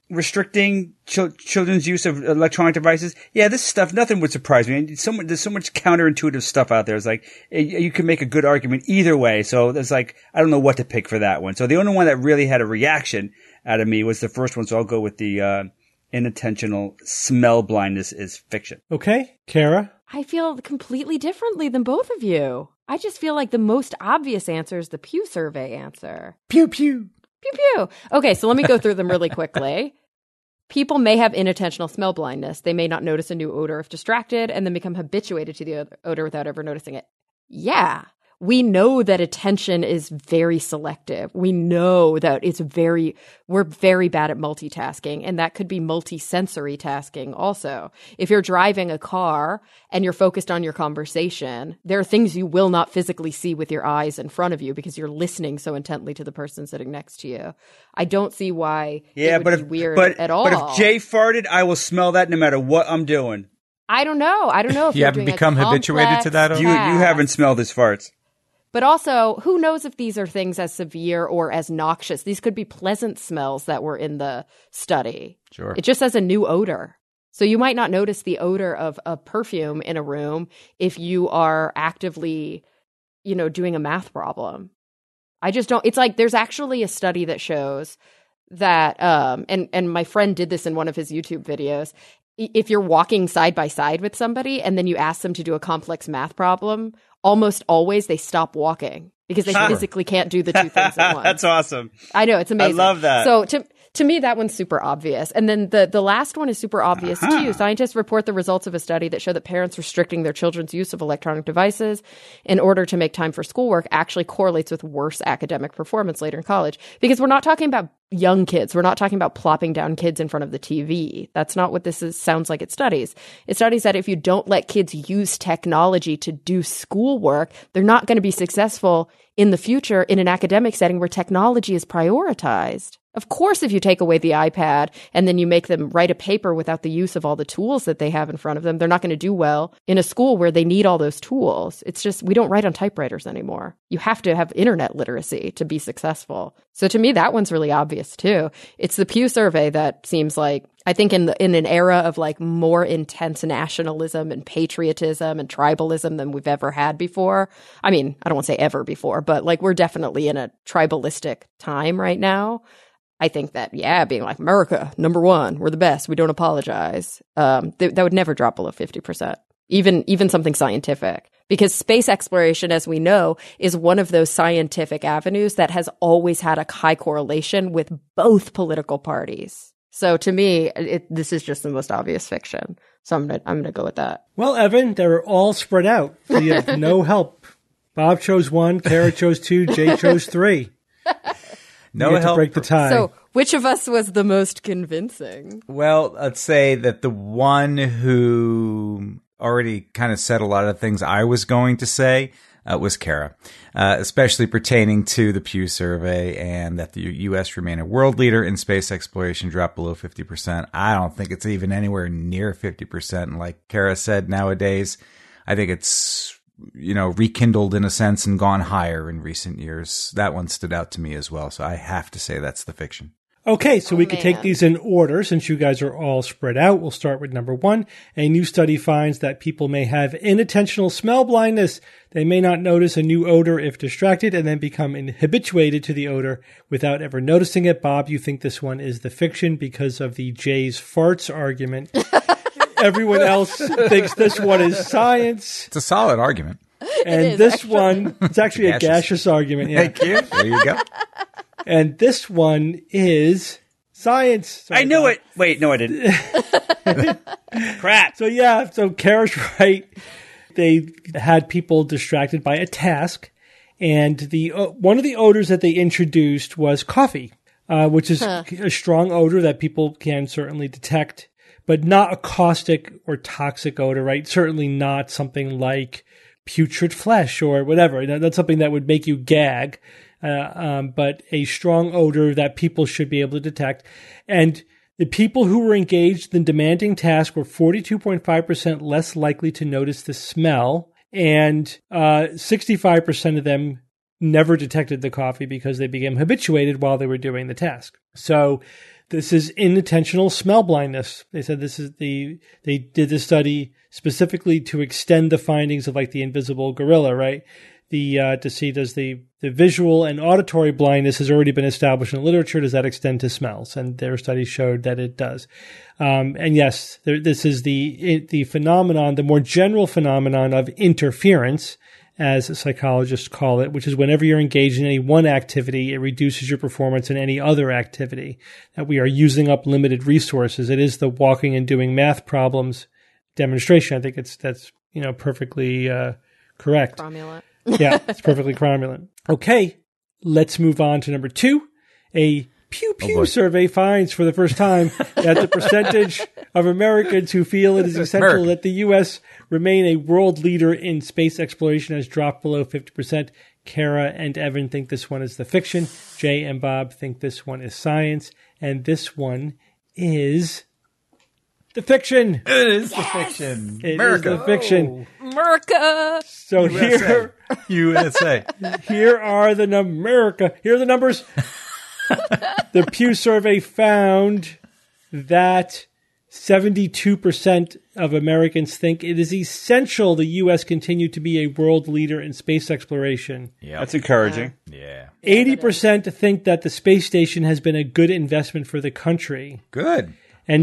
restricting children's use of electronic devices. Yeah, this stuff, nothing would surprise me. There's so much counterintuitive stuff out there. It's like, you can make a good argument either way. So there's like, I don't know what to pick for that one. So the only one that really had a reaction out of me was the first one. So I'll go with the inattentional smell blindness is fiction. Okay, Kara? I feel completely differently than both of you. I just feel like the most obvious answer is the Pew Survey answer. Pew, pew. Pew, pew. Okay, so let me go through them really quickly. People may have inattentional smell blindness. They may not notice a new odor if distracted and then become habituated to the odor without ever noticing it. Yeah. We know that attention is very selective. We know that we're very bad at multitasking, and that could be multisensory tasking also. If you're driving a car and you're focused on your conversation, there are things you will not physically see with your eyes in front of you because you're listening so intently to the person sitting next to you. I don't see why it would be weird at all. But if Jay farted, I will smell that no matter what I'm doing. I don't know if you haven't become habituated to that. You haven't smelled his farts. But also, who knows if these are things as severe or as noxious? These could be pleasant smells that were in the study. Sure. It just has a new odor. So you might not notice the odor of a perfume in a room if you are actively, doing a math problem. I just don't. It's like there's actually a study that shows that, and my friend did this in one of his YouTube videos. If you're walking side by side with somebody and then you ask them to do a complex math problem, almost always they stop walking because they physically can't do the two things at once. That's awesome. I know, it's amazing. I love that. So to me, that one's super obvious. And then the last one is super obvious too. Scientists report the results of a study that showed that parents restricting their children's use of electronic devices in order to make time for schoolwork actually correlates with worse academic performance later in college. Because we're not talking about young kids. We're not talking about plopping down kids in front of the TV. That's not what this sounds like it studies. It studies that if you don't let kids use technology to do schoolwork, they're not going to be successful in the future in an academic setting where technology is prioritized. Of course, if you take away the iPad and then you make them write a paper without the use of all the tools that they have in front of them, they're not going to do well in a school where they need all those tools. It's just, we don't write on typewriters anymore. You have to have internet literacy to be successful. So to me, that one's really obvious too. It's the Pew Survey that seems like, I think in an era of like more intense nationalism and patriotism and tribalism than we've ever had before. I mean, I don't want to say ever before, but like we're definitely in a tribalistic time right now. I think that, being like, America, number one, we're the best, we don't apologize. That would never drop below 50%, even something scientific. Because space exploration, as we know, is one of those scientific avenues that has always had a high correlation with both political parties. So to me, this is just the most obvious fiction. So I'm gonna go with that. Well, Evan, they were all spread out. So you have no help. Bob chose 1, Kara chose 2, Jay chose 3. No help. To break the tie. So, which of us was the most convincing? Well, let's say that the one who already kind of said a lot of things I was going to say was Kara, especially pertaining to the Pew Survey and that the U.S. remain a world leader in space exploration, drop below 50%. I don't think it's even anywhere near 50%. And like Kara said, nowadays, I think it's rekindled in a sense and gone higher in recent years. That one stood out to me as well. So I have to say that's the fiction. Okay, so we could take these in order since you guys are all spread out. We'll start with number 1. A new study finds that people may have inattentional smell blindness. They may not notice a new odor if distracted and then become habituated to the odor without ever noticing it. Bob, you think this one is the fiction because of the Jay's farts argument. Everyone else thinks this one is science. It's a solid argument. And this one, it's actually a gaseous argument. Yeah. Thank you. There you go. And this one is science. Sorry, I knew Bob. it. Wait, no, I didn't. Crap. So Kara's right. They had people distracted by a task. And the one of the odors that they introduced was coffee, which is a strong odor that people can certainly detect. But not a caustic or toxic odor, right? Certainly not something like putrid flesh or whatever. That's something that would make you gag. But a strong odor that people should be able to detect. And the people who were engaged in demanding tasks were 42.5% less likely to notice the smell. And 65% of them never detected the coffee because they became habituated while they were doing the task. So this is inattentional smell blindness. They said they did this study specifically to extend the findings of like the invisible gorilla, right? To see does the visual and auditory blindness has already been established in the literature. Does that extend to smells? And their study showed that it does. And yes, this is the phenomenon, the more general phenomenon of interference, as psychologists call it, which is whenever you're engaged in any one activity, it reduces your performance in any other activity. That we are using up limited resources. It is the walking and doing math problems demonstration. I think that's perfectly correct. Cromulent. Yeah, it's perfectly cromulent. Okay, let's move on to number 2. A Pew Pew survey finds for the first time that the percentage of Americans who feel it is essential that the U.S. remain a world leader in space exploration has dropped below 50%. Kara and Evan think this one is the fiction. Jay and Bob think this one is science. And this one is the fiction. It is the fiction. It is the fiction. America. So USA. Here are the numbers. The Pew survey found that 72% of Americans think it is essential the U.S. continue to be a world leader in space exploration. Yeah, That's encouraging. Yeah. 80% think that the space station has been a good investment for the country. Good. And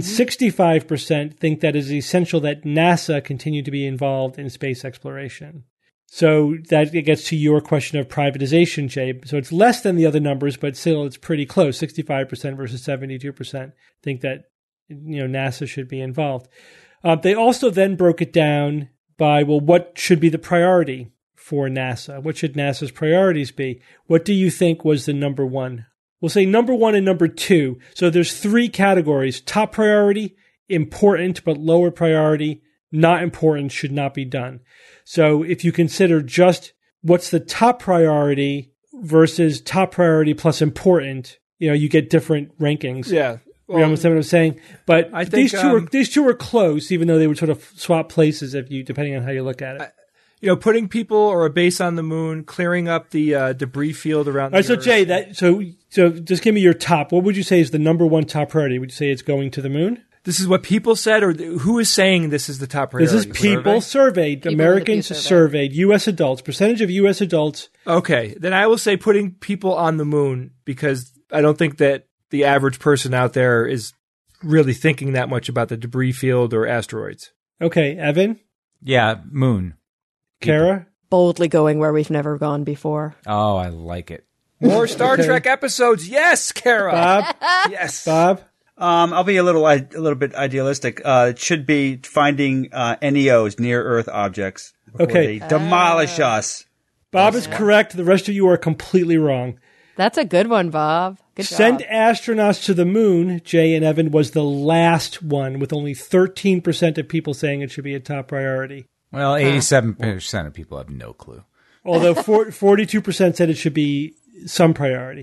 65% think that it is essential that NASA continue to be involved in space exploration. So that gets to your question of privatization, Jay. So it's less than the other numbers, but still it's pretty close. 65% versus 72% think that NASA should be involved. They also then broke it down by, well, what should be the priority for NASA? What should NASA's priorities be? What do you think was the number one? We'll say number 1 and number 2. So there's 3 categories: top priority, important but lower priority, not important, should not be done. So if you consider just what's the top priority versus top priority plus important, you get different rankings. Yeah. Well, you understand what I'm saying? But I think, these two are close, even though they would sort of swap places depending on how you look at it. Putting people or a base on the moon, clearing up the debris field around the All right, so Earth. Jay, so just give me your top. What would you say is the number 1 top priority? Would you say it's going to the moon? This is what people said, or who is saying this is the top priority? This is people surveyed, Americans surveyed, U.S. adults, percentage of U.S. adults. Okay, then I will say putting people on the moon, because I don't think that the average person out there is really thinking that much about the debris field or asteroids. Okay, Evan? Yeah, moon. Kara? Boldly going where we've never gone before. Oh, I like it. More Star Trek episodes. Yes, Kara. Bob? Yes. Bob? I'll be a little bit idealistic. It should be finding NEOs, near Earth objects. Okay. They demolish us. Bob is correct. The rest of you are completely wrong. That's a good one, Bob. Good job. Send astronauts to the moon, Jay and Evan, was the last one, with only 13% of people saying it should be a top priority. Well, 87% of people have no clue. Although 42% said it should be some priority.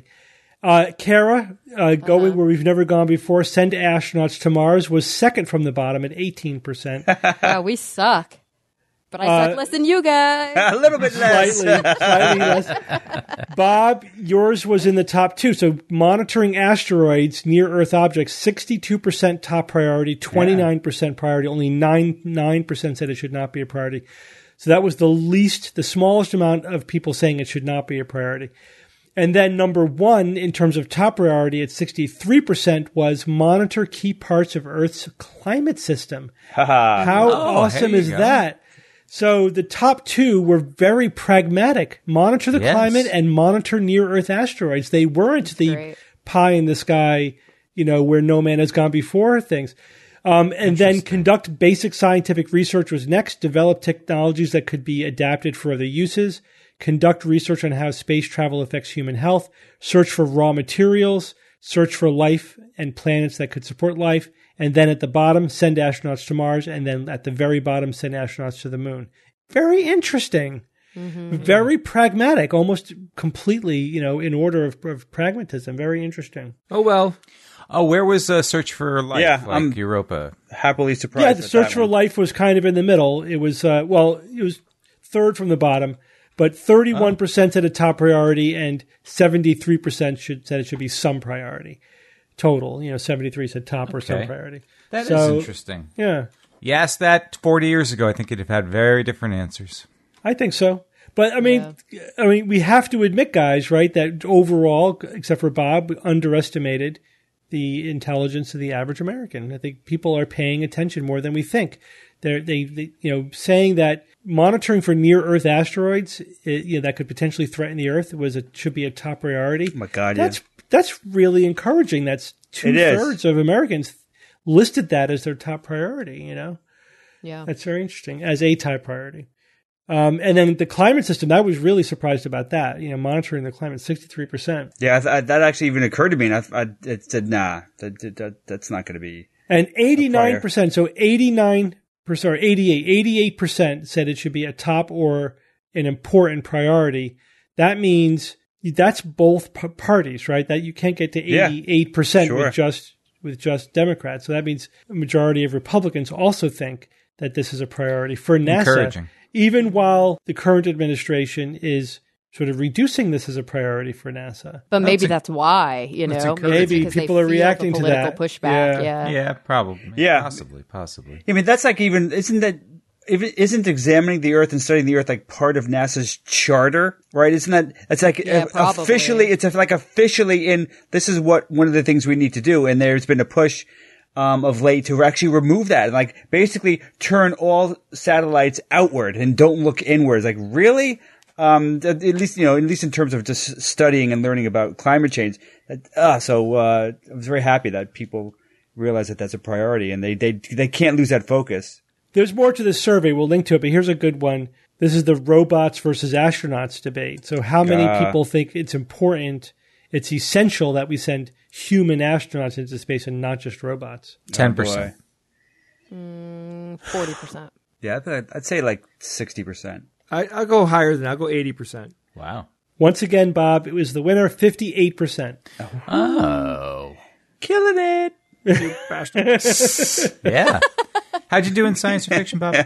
Kara, going where we've never gone before, send astronauts to Mars, was second from the bottom at 18%. Wow, we suck. But I suck less than you guys. A little bit less. Slightly less. Bob, yours was in the top 2. So monitoring asteroids, near-Earth objects, 62% top priority, 29% priority. Only 9% said it should not be a priority. So that was the smallest amount of people saying it should not be a priority. And then number 1, in terms of top priority at 63%, was monitor key parts of Earth's climate system. How awesome is that? So the top 2 were very pragmatic. Monitor the climate and monitor near-Earth asteroids. They weren't the pie in the sky, where no man has gone before things. And then conduct basic scientific research was next. Develop technologies that could be adapted for other uses. Conduct research on how space travel affects human health. Search for raw materials. Search for life and planets that could support life. And then at the bottom, send astronauts to Mars. And then at the very bottom, send astronauts to the moon. Very interesting. Mm-hmm. Very pragmatic, almost completely, in order of pragmatism. Very interesting. Oh, well. Oh, where was Search for Life? Yeah, I'm Europa. Happily surprised. Yeah, the Search for Life was kind of in the middle. It was, it was third from the bottom. but 31% said a top priority and 73% said it should be some priority. Total, 73 said top or some priority. That is interesting. Yeah. You asked that 40 years ago, I think it'd have had very different answers. I think so. But I mean, we have to admit, guys, right, that overall, except for Bob, we underestimated the intelligence of the average American. I think people are paying attention more than we think. They saying that monitoring for near-Earth asteroids, that could potentially threaten the Earth, should be a top priority. Oh my God, that's really encouraging. That's 2/3 of Americans listed that as their top priority. Yeah, that's very interesting as a top priority. And then the climate system, I was really surprised about that. Monitoring the climate, 63%. Yeah, that actually even occurred to me, and I said, nah, that's not going to be. And 89%, so 88% said it should be a top or an important priority. That means that's both parties, right? That you can't get to 88% with just Democrats. So that means a majority of Republicans also think that this is a priority for NASA. Encouraging. Even while the current administration is sort of reducing this as a priority for NASA. But maybe that's why, maybe people are reacting to that. Pushback. Yeah, probably. Yeah. Possibly. I mean, that's like isn't examining the Earth and studying the Earth like part of NASA's charter, right? Isn't that, it's like officially in, this is what one of the things we need to do. And there's been a push of late to actually remove that and like basically turn all satellites outward and don't look inwards. Like really? At least in terms of just studying and learning about climate change. So I was very happy that people realize that that's a priority and they can't lose that focus. There's more to this survey. We'll link to it, but here's a good one. This is the robots versus astronauts debate. So how many people think it's it's essential that we send human astronauts into space and not just robots? 10%. 40%. Yeah, I'd say like 60%. I'll go higher than that. I'll go 80%. Wow. Once again, Bob, it was the winner, 58%. Oh. Killing it. You bastard. Yeah. How'd you do in science fiction, Bob?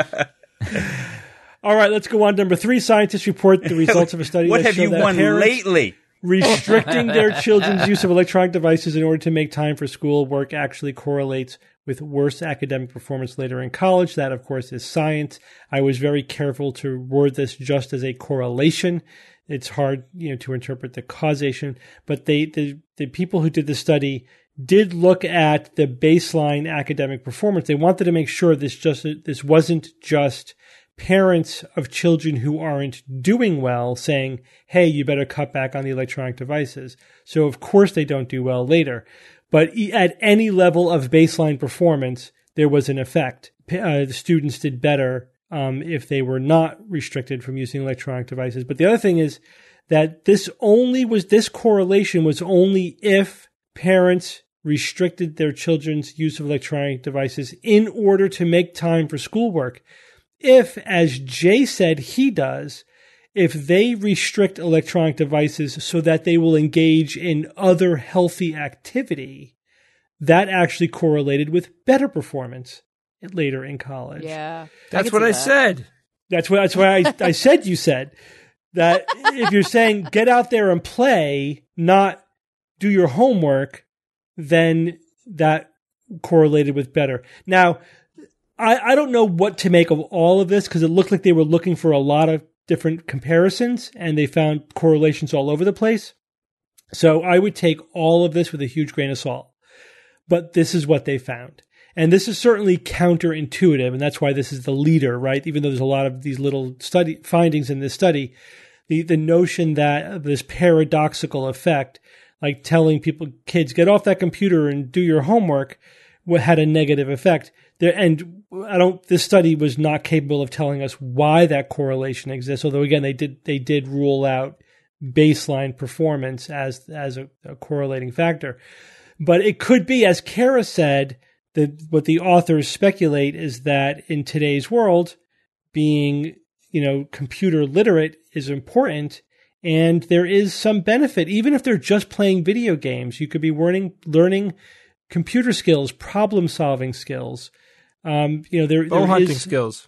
All right, let's go on. Number 3, scientists report the results of a study. What have you won lately? Restricting their children's use of electronic devices in order to make time for school work actually correlates with worse academic performance later in college. That, of course, is science. I was very careful to word this just as a correlation. It's hard, to interpret the causation. But the people who did the study did look at the baseline academic performance. They wanted to make sure this wasn't just parents of children who aren't doing well saying, hey, you better cut back on the electronic devices. So of course they don't do well later. But at any level of baseline performance, there was an effect. The students did better if they were not restricted from using electronic devices. But the other thing is that this correlation was only if parents restricted their children's use of electronic devices in order to make time for schoolwork. If, as Jay said he does, if they restrict electronic devices so that they will engage in other healthy activity, that actually correlated with better performance later in college. Yeah. That's what I said. That's why I said you said. That if you're saying get out there and play, not do your homework, then that correlated with better. Now, I don't know what to make of all of this because it looked like they were looking for a lot of different comparisons and they found correlations all over the place. So I would take all of this with a huge grain of salt. But this is what they found. And this is certainly counterintuitive, and that's why this is the leader, right? Even though there's a lot of these little findings in this study, the notion that this paradoxical effect, like telling kids, get off that computer and do your homework, had a negative effect. This study was not capable of telling us why that correlation exists. Although again, they did rule out baseline performance as a correlating factor. But it could be, as Kara said, what the authors speculate is that in today's world, being, computer literate is important. And there is some benefit, even if they're just playing video games. You could be learning computer skills, problem solving skills. Bow hunting skills.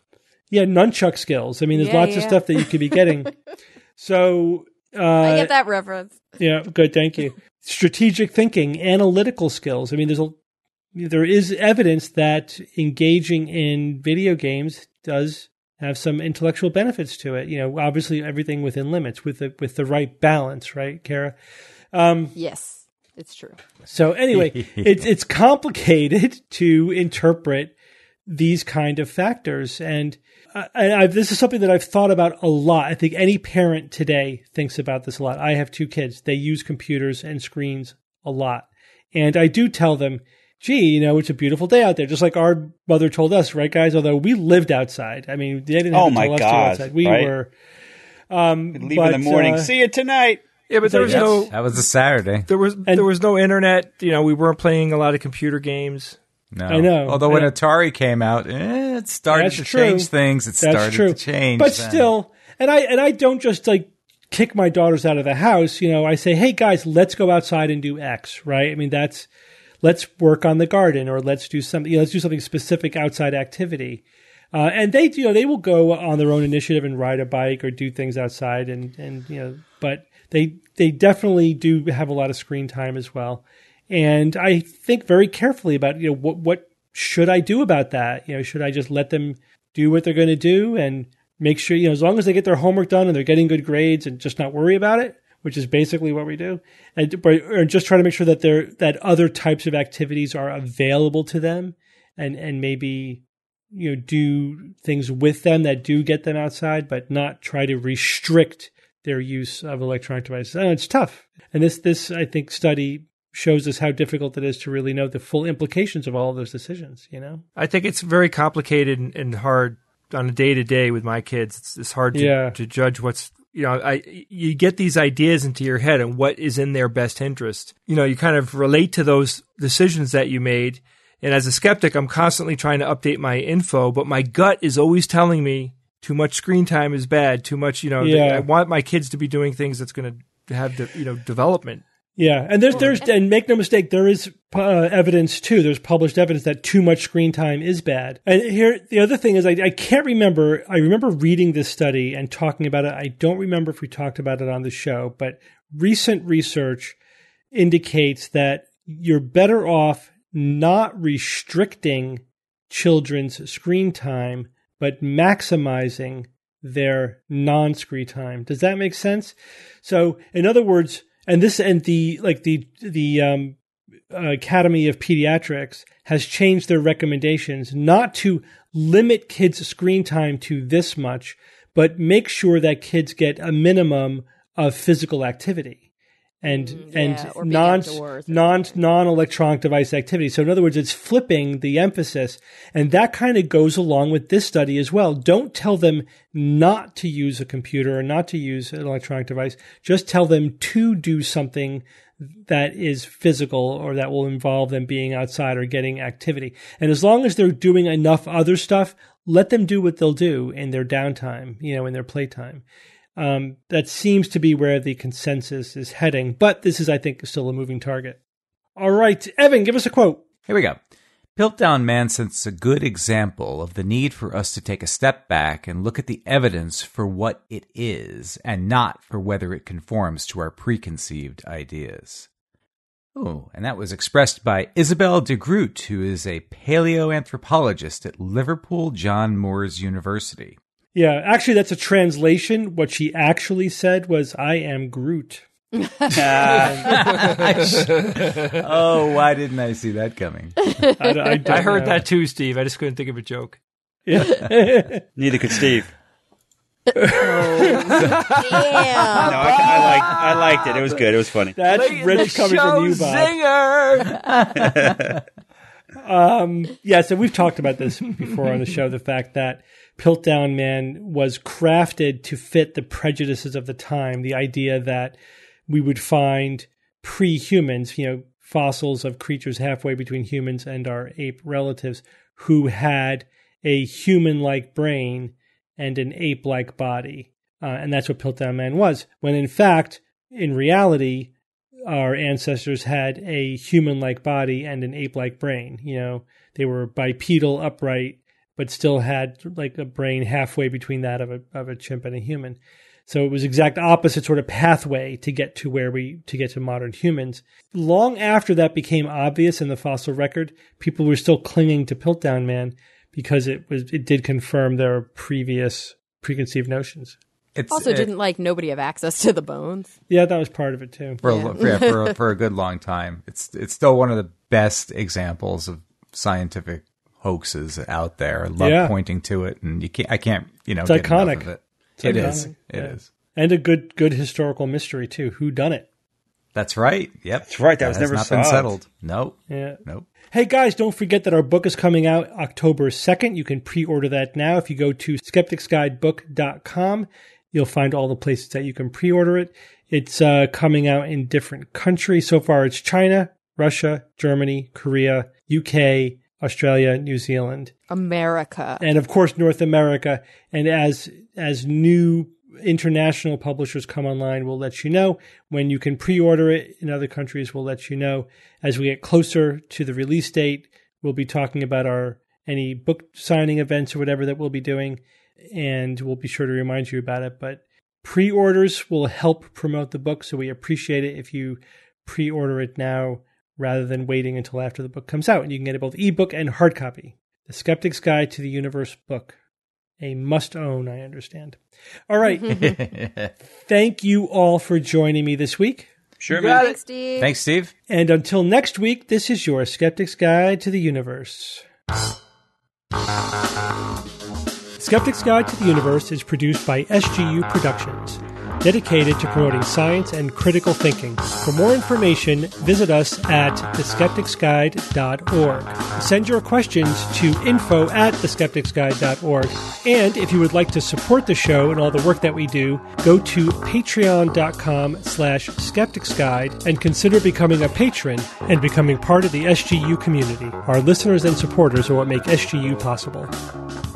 Yeah, nunchuck skills. I mean, there's lots of stuff that you could be getting. So I get that reference. Yeah, good. Thank you. Strategic thinking, analytical skills. I mean, there is evidence that engaging in video games does have some intellectual benefits to it. Obviously everything within limits, with the right balance, right, Kara? Yes, it's true. So anyway, it's complicated to interpret these kind of factors, and this is something that I've thought about a lot. I think any parent today thinks about this a lot. I have 2 kids. They use computers and screens a lot. And I do tell them, gee, it's a beautiful day out there. Just like our mother told us, right, guys? Although we lived outside. I mean, they didn't have to tell us to go outside. We were. Leave in the morning. See you tonight. Yeah, but there was that was a Saturday. There was no internet. We weren't playing a lot of computer games. No. I know. Although when Atari came out, it started to change things. It started to change. But still, and I don't just like kick my daughters out of the house. I say, hey guys, let's go outside and do X, right? I mean, let's work on the garden, or let's do something. Let's do something specific outside activity. And they will go on their own initiative and ride a bike or do things outside, but they definitely do have a lot of screen time as well. And I think very carefully about, what should I do about that? Should I just let them do what they're going to do and make sure, as long as they get their homework done and they're getting good grades, and just not worry about it, which is basically what we do, or just try to make sure that that other types of activities are available to them, and maybe, do things with them that do get them outside, but not try to restrict their use of electronic devices. And it's tough. And this I think study shows us how difficult it is to really know the full implications of all of those decisions, I think it's very complicated and hard on a day-to-day with my kids. It's hard to judge what's, you get these ideas into your head and what is in their best interest. You kind of relate to those decisions that you made. And as a skeptic, I'm constantly trying to update my info, but my gut is always telling me too much screen time is bad, too much, I want my kids to be doing things that's going to have, development. Yeah, and and make no mistake, there is evidence too. There's published evidence that too much screen time is bad. And here, the other thing is, I can't remember. I remember reading this study and talking about it. I don't remember if we talked about it on the show, but recent research indicates that you're better off not restricting children's screen time, but maximizing their non-screen time. Does that make sense? So, in other words. And the Academy of Pediatrics has changed their recommendations not to limit kids' screen time to this much, but make sure that kids get a minimum of physical activity and non-electronic device activity. So in other words, it's flipping the emphasis, and that kind of goes along with this study as well. Don't tell them not to use a computer or not to use an electronic device. Just tell them to do something that is physical or that will involve them being outside or getting activity. And as long as they're doing enough other stuff, let them do what they'll do in their downtime, in their playtime. That seems to be where the consensus is heading, but this is, I think, still a moving target. All right, Evan, give us a quote. Here we go. Piltdown Man sets a good example of the need for us to take a step back and look at the evidence for what it is, and not for whether it conforms to our preconceived ideas. Oh, and that was expressed by Isabelle de Groot, who is a paleoanthropologist at Liverpool John Moores University. Yeah, actually, that's a translation. What she actually said was, I am Groot. Oh, why didn't I see that coming? I heard that too, Steve. I just couldn't think of a joke. Yeah. Neither could Steve. Damn. No, I liked it. It was good. It was funny. That's rich coming from you, Bob. Yeah, so we've talked about this before on the show, the fact that Piltdown Man was crafted to fit the prejudices of the time, the idea that we would find pre-humans, fossils of creatures halfway between humans and our ape relatives, who had a human-like brain and an ape-like body. And that's what Piltdown Man was, when in fact, in reality, our ancestors had a human-like body and an ape-like brain. They were bipedal, upright, but still had like a brain halfway between that of a chimp and a human. So it was exact opposite sort of pathway to get to modern humans. Long after that became obvious in the fossil record, people were still clinging to Piltdown Man because it did confirm their previous preconceived notions. Didn't nobody have access to the bones? Yeah, that was part of it too. For a good long time. It's still one of the best examples of scientific hoaxes out there. I love pointing to it, and I can't it's get iconic. enough of it. It is. It is. And a good historical mystery too. Who done it? That's right. Yep. That's right. That was never not been settled. Nope. Yeah. Nope. Hey guys, don't forget that our book is coming out October 2nd. You can pre-order that now. If you go to skepticsguidebook.com, you'll find all the places that you can pre-order it. It's coming out in different countries. So far, it's China, Russia, Germany, Korea, UK, Australia, New Zealand, America, and of course North America. And as new international publishers come online, we'll let you know. When you can pre-order it in other countries, we'll let you know. As we get closer to the release date, we'll be talking about any book signing events or whatever that we'll be doing, and we'll be sure to remind you about it. But pre-orders will help promote the book, so we appreciate it if you pre-order it now rather than waiting until after the book comes out. And you can get it both ebook and hard copy. The Skeptic's Guide to the Universe book. A must-own, I understand. All right. Thank you all for joining me this week. Sure, man. Thanks, Steve. Thanks, Steve. And until next week, this is your Skeptic's Guide to the Universe. Skeptic's Guide to the Universe is produced by SGU Productions, dedicated to promoting science and critical thinking. For more information, visit us at theskepticsguide.org. Send your questions to info@theskepticsguide.org. And if you would like to support the show and all the work that we do, go to patreon.com/skepticsguide and consider becoming a patron and becoming part of the SGU community. Our listeners and supporters are what make SGU possible.